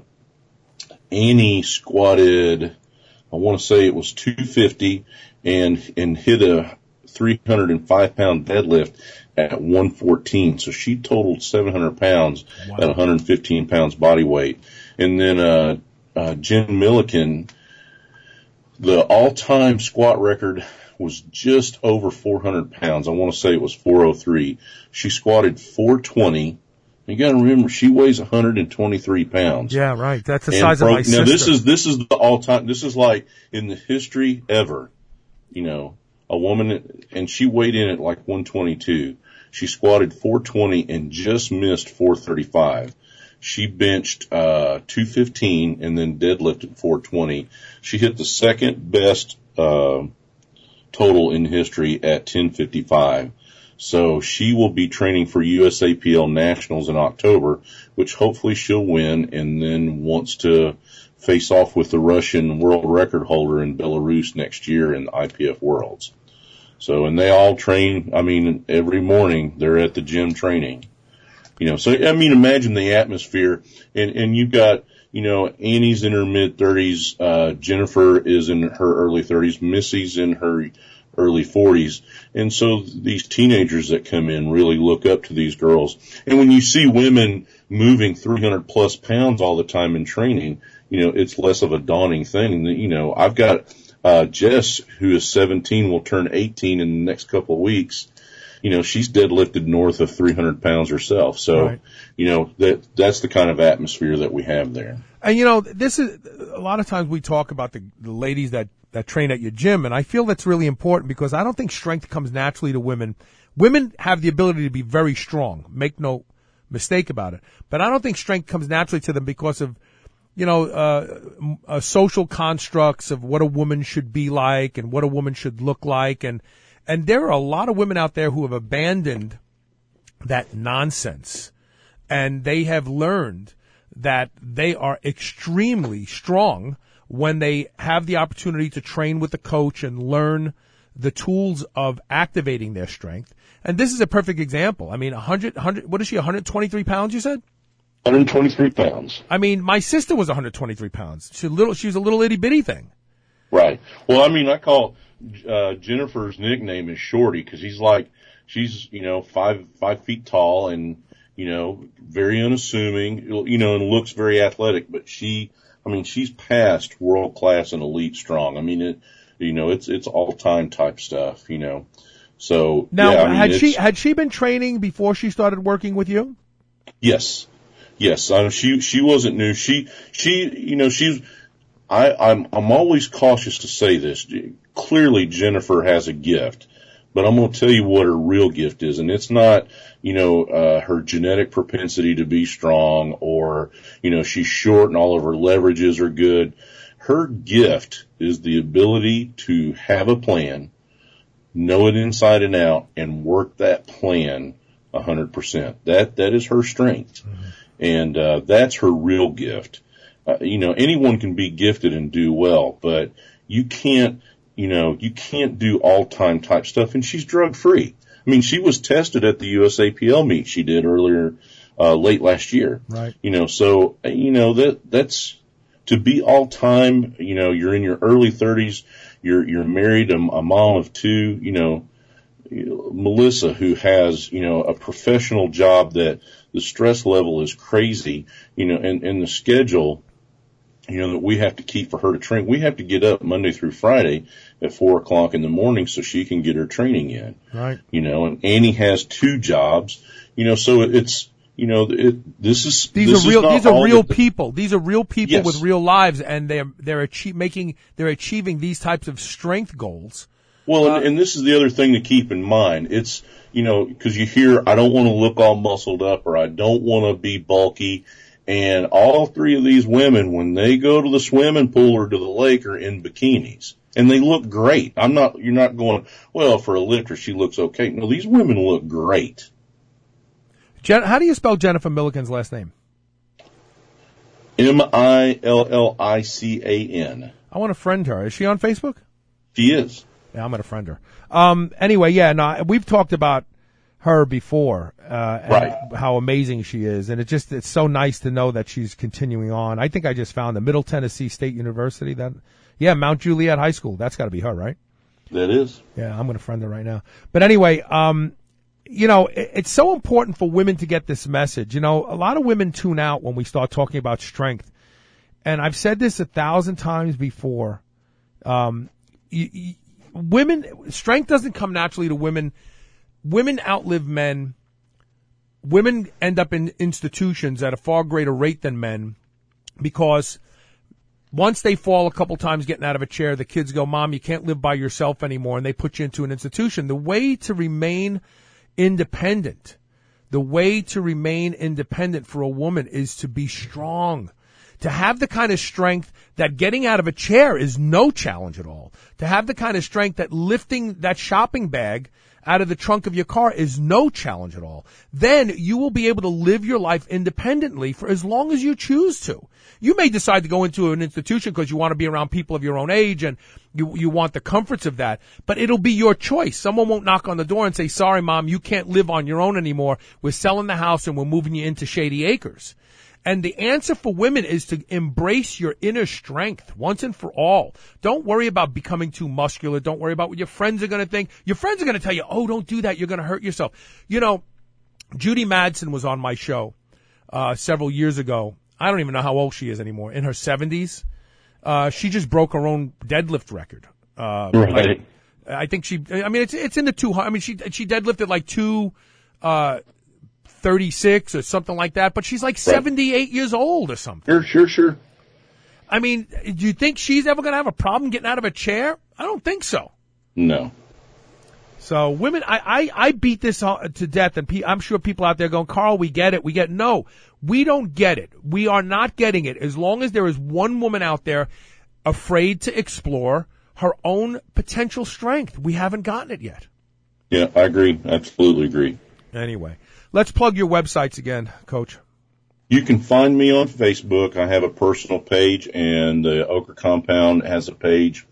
Speaker 11: Annie squatted, I want to say it was two fifty and, and hit a three hundred five pound deadlift at one fourteen. So she totaled seven hundred pounds wow. at one hundred fifteen pounds body weight. And then, uh, uh, Jen Milliken, the all-time squat record was just over four hundred pounds. I want to say it was four oh three. She squatted four twenty. You got to remember, she weighs one hundred twenty-three pounds.
Speaker 1: Yeah, right. That's the and size from, of my sister.
Speaker 11: Now, this is this is the all-time. This is like in the history ever. You know, a woman, and she weighed in at like one twenty-two. She squatted four twenty and just missed four thirty-five. She benched uh two fifteen and then deadlifted four twenty. She hit the second best uh total in history at ten fifty-five. So she will be training for U S A P L Nationals in October, which hopefully she'll win, and then wants to face off with the Russian world record holder in Belarus next year in the I P F Worlds. So, and they all train, I mean, every morning they're at the gym training. You know, so, I mean, imagine the atmosphere, and, and you've got, you know, Annie's in her mid thirties, uh, Jennifer is in her early thirties, Missy's in her early forties. And so these teenagers that come in really look up to these girls. And when you see women moving three hundred plus pounds all the time in training, you know, it's less of a daunting thing. You know, I've got, uh, Jess, who is seventeen, will turn eighteen in the next couple of weeks. you know, she's deadlifted north of three hundred pounds herself. So,
Speaker 1: Right.
Speaker 11: you know, that that's the kind of atmosphere that we have there.
Speaker 1: And you know, this is a lot of times we talk about the, the ladies that, that train at your gym, and I feel that's really important because I don't think strength comes naturally to women. Women have the ability to be very strong, make no mistake about it. But I don't think strength comes naturally to them because of, you know, uh, uh, social constructs of what a woman should be like and what a woman should look like. And, and there are a lot of women out there who have abandoned that nonsense, and they have learned that they are extremely strong when they have the opportunity to train with a coach and learn the tools of activating their strength. And this is a perfect example. I mean, one hundred, one hundred, what is she, one hundred twenty-three pounds, you said?
Speaker 11: one hundred twenty-three pounds.
Speaker 1: I mean, my sister was one hundred twenty-three pounds. She little, she was a little itty bitty thing.
Speaker 11: Right. Well, I mean, I call uh, Jennifer's nickname is Shorty because he's like, she's, you know, five, five feet tall and, you know, very unassuming, you know, and looks very athletic, but she, I mean, she's past world class and elite strong. I mean, it, you know, it's, it's all time type stuff, you know. So
Speaker 1: now,
Speaker 11: yeah, I mean,
Speaker 1: had she, had she been training before she started working with you?
Speaker 11: Yes. Yes. Um, she, she wasn't new. She, she, you know, she's, I, I'm, I'm always cautious to say this. Clearly Jennifer has a gift, but I'm going to tell you what her real gift is. And it's not, you know, uh, her genetic propensity to be strong or, you know, she's short and all of her leverages are good. Her gift is the ability to have a plan, know it inside and out, and work that plan a hundred percent. That, that is her strength. Mm-hmm. And, uh, that's her real gift. Uh, you know, anyone can be gifted and do well, but you can't, you know, you can't do all-time type stuff, and she's drug-free. I mean, she was tested at the U S A P L meet she did earlier, uh, late last year.
Speaker 1: Right.
Speaker 11: You know, so, you know, that, that's, to be all-time, you know, you're in your early thirties, you're, you're married, a, a mom of two, you know, Melissa, who has, you know, a professional job that the stress level is crazy, you know, and, and the schedule, you know, that we have to keep for her to train. We have to get up Monday through Friday at four o'clock in the morning so she can get her training in.
Speaker 1: Right.
Speaker 11: You know, and Annie has two jobs, you know, so it's, you know, it, this is,
Speaker 1: these
Speaker 11: this
Speaker 1: are real,
Speaker 11: is not
Speaker 1: these are
Speaker 11: all
Speaker 1: real
Speaker 11: that,
Speaker 1: people. These are real people
Speaker 11: Yes.
Speaker 1: with real lives, and they're, they're achieve, making, they're achieving these types of strength goals.
Speaker 11: Well,
Speaker 1: Uh,
Speaker 11: and, and this is the other thing to keep in mind. It's, you know, because you hear, I don't want to look all muscled up or I don't want to be bulky. And all three of these women, when they go to the swimming pool or to the lake, are in bikinis. And they look great. I'm not, you're not going, well, for a lifter, she looks okay. No, these women look great.
Speaker 1: Jen, how do you spell Jennifer Milliken's last name?
Speaker 11: M I L L I C A N.
Speaker 1: I want to friend her. Is she on Facebook?
Speaker 11: She is.
Speaker 1: Yeah, I'm going to friend her. Um, anyway, yeah, no, we've talked about her before, uh,
Speaker 11: Right.
Speaker 1: and how amazing she is. And it just, it's so nice to know that she's continuing on. I think I just found the Middle Tennessee State University that, yeah, Mount Juliet High School. That's got to be her, right?
Speaker 11: That is.
Speaker 1: Yeah, I'm going to friend her right now. But anyway, um, you know, it, it's so important for women to get this message. You know, a lot of women tune out when we start talking about strength. And I've said this a thousand times before. Um, you, you, women, strength doesn't come naturally to women. Women outlive men. Women end up in institutions at a far greater rate than men because once they fall a couple times getting out of a chair, the kids go, Mom, you can't live by yourself anymore, and they put you into an institution. The way to remain independent, the way to remain independent for a woman is to be strong. To have the kind of strength that getting out of a chair is no challenge at all. To have the kind of strength that lifting that shopping bag out of the trunk of your car is no challenge at all. Then you will be able to live your life independently for as long as you choose to. You may decide to go into an institution because you want to be around people of your own age and you, you want the comforts of that, but it'll be your choice. Someone won't knock on the door and say, sorry, Mom, you can't live on your own anymore. We're selling the house and we're moving you into Shady Acres. And the answer for women is to embrace your inner strength once and for all. Don't worry about becoming too muscular. Don't worry about what your friends are going to think. Your friends are going to tell you, oh, don't do that. You're going to hurt yourself. You know, Judy Madsen was on my show uh several years ago. I don't even know how old she is anymore. In her seventies. Uh, she just broke her own deadlift record. Uh,
Speaker 11: right.
Speaker 1: I think she, I mean, it's it's in the two hundred. I mean, she she deadlifted like two uh, thirty-six or something like that, but she's like seventy-eight years old or something.
Speaker 11: Sure, sure, sure.
Speaker 1: I mean, do you think she's ever going to have a problem getting out of a chair? I don't think so.
Speaker 11: No.
Speaker 1: So women, I, I, I beat this to death, and pe- I'm sure people out there going, Carl, we get it, we get it. No, we don't get it. We are not getting it as long as there is one woman out there afraid to explore her own potential strength. We haven't gotten it yet.
Speaker 11: Yeah, I agree. Absolutely agree.
Speaker 1: Anyway, let's plug your websites again, Coach.
Speaker 11: You can find me on Facebook. I have a personal page, and the Ogre Compound has a page.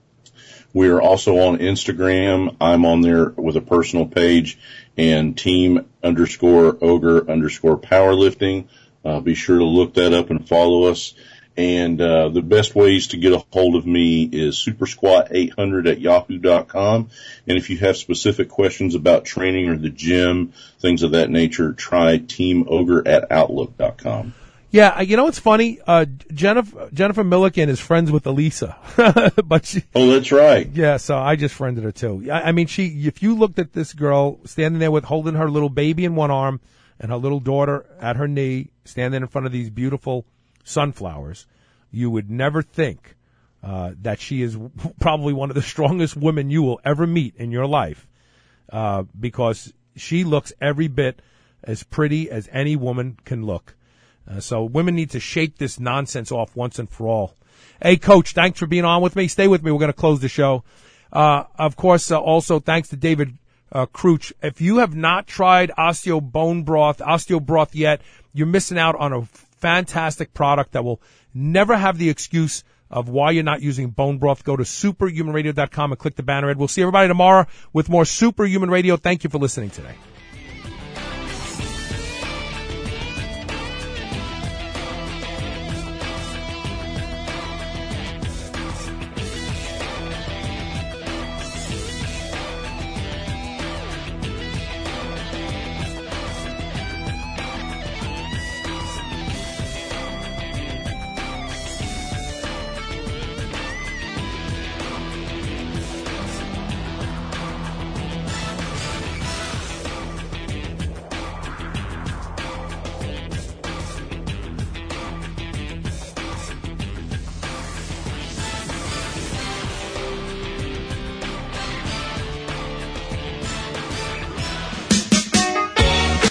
Speaker 11: We are also on Instagram. I'm on there with a personal page, and team underscore ogre underscore powerlifting. Uh, be sure to look that up and follow us. And uh, the best ways to get a hold of me is super squat eight hundred at yahoo dot com. And if you have specific questions about training or the gym, things of that nature, try team ogre at outlook dot com.
Speaker 1: Yeah, you know what's funny? Uh, Jennifer, Jennifer Milliken is friends with Elisa. but she,
Speaker 11: oh, that's right.
Speaker 1: Yeah, so I just friended her too. I, I mean, she, if you looked at this girl standing there with holding her little baby in one arm and her little daughter at her knee, standing in front of these beautiful sunflowers, you would never think uh, that she is probably one of the strongest women you will ever meet in your life, uh, because she looks every bit as pretty as any woman can look. Uh, so women need to shake this nonsense off once and for all. Hey, Coach, thanks for being on with me. Stay with me. We're going to close the show. Uh, of course, uh, also thanks to David uh, Crouch. If you have not tried Osteo Bone Broth, Osteo Broth yet, you're missing out on a fantastic product that will never have the excuse of why you're not using bone broth. Go to superhuman radio dot com and click the banner ad. We'll see everybody tomorrow with more Superhuman Radio. Thank you for listening today.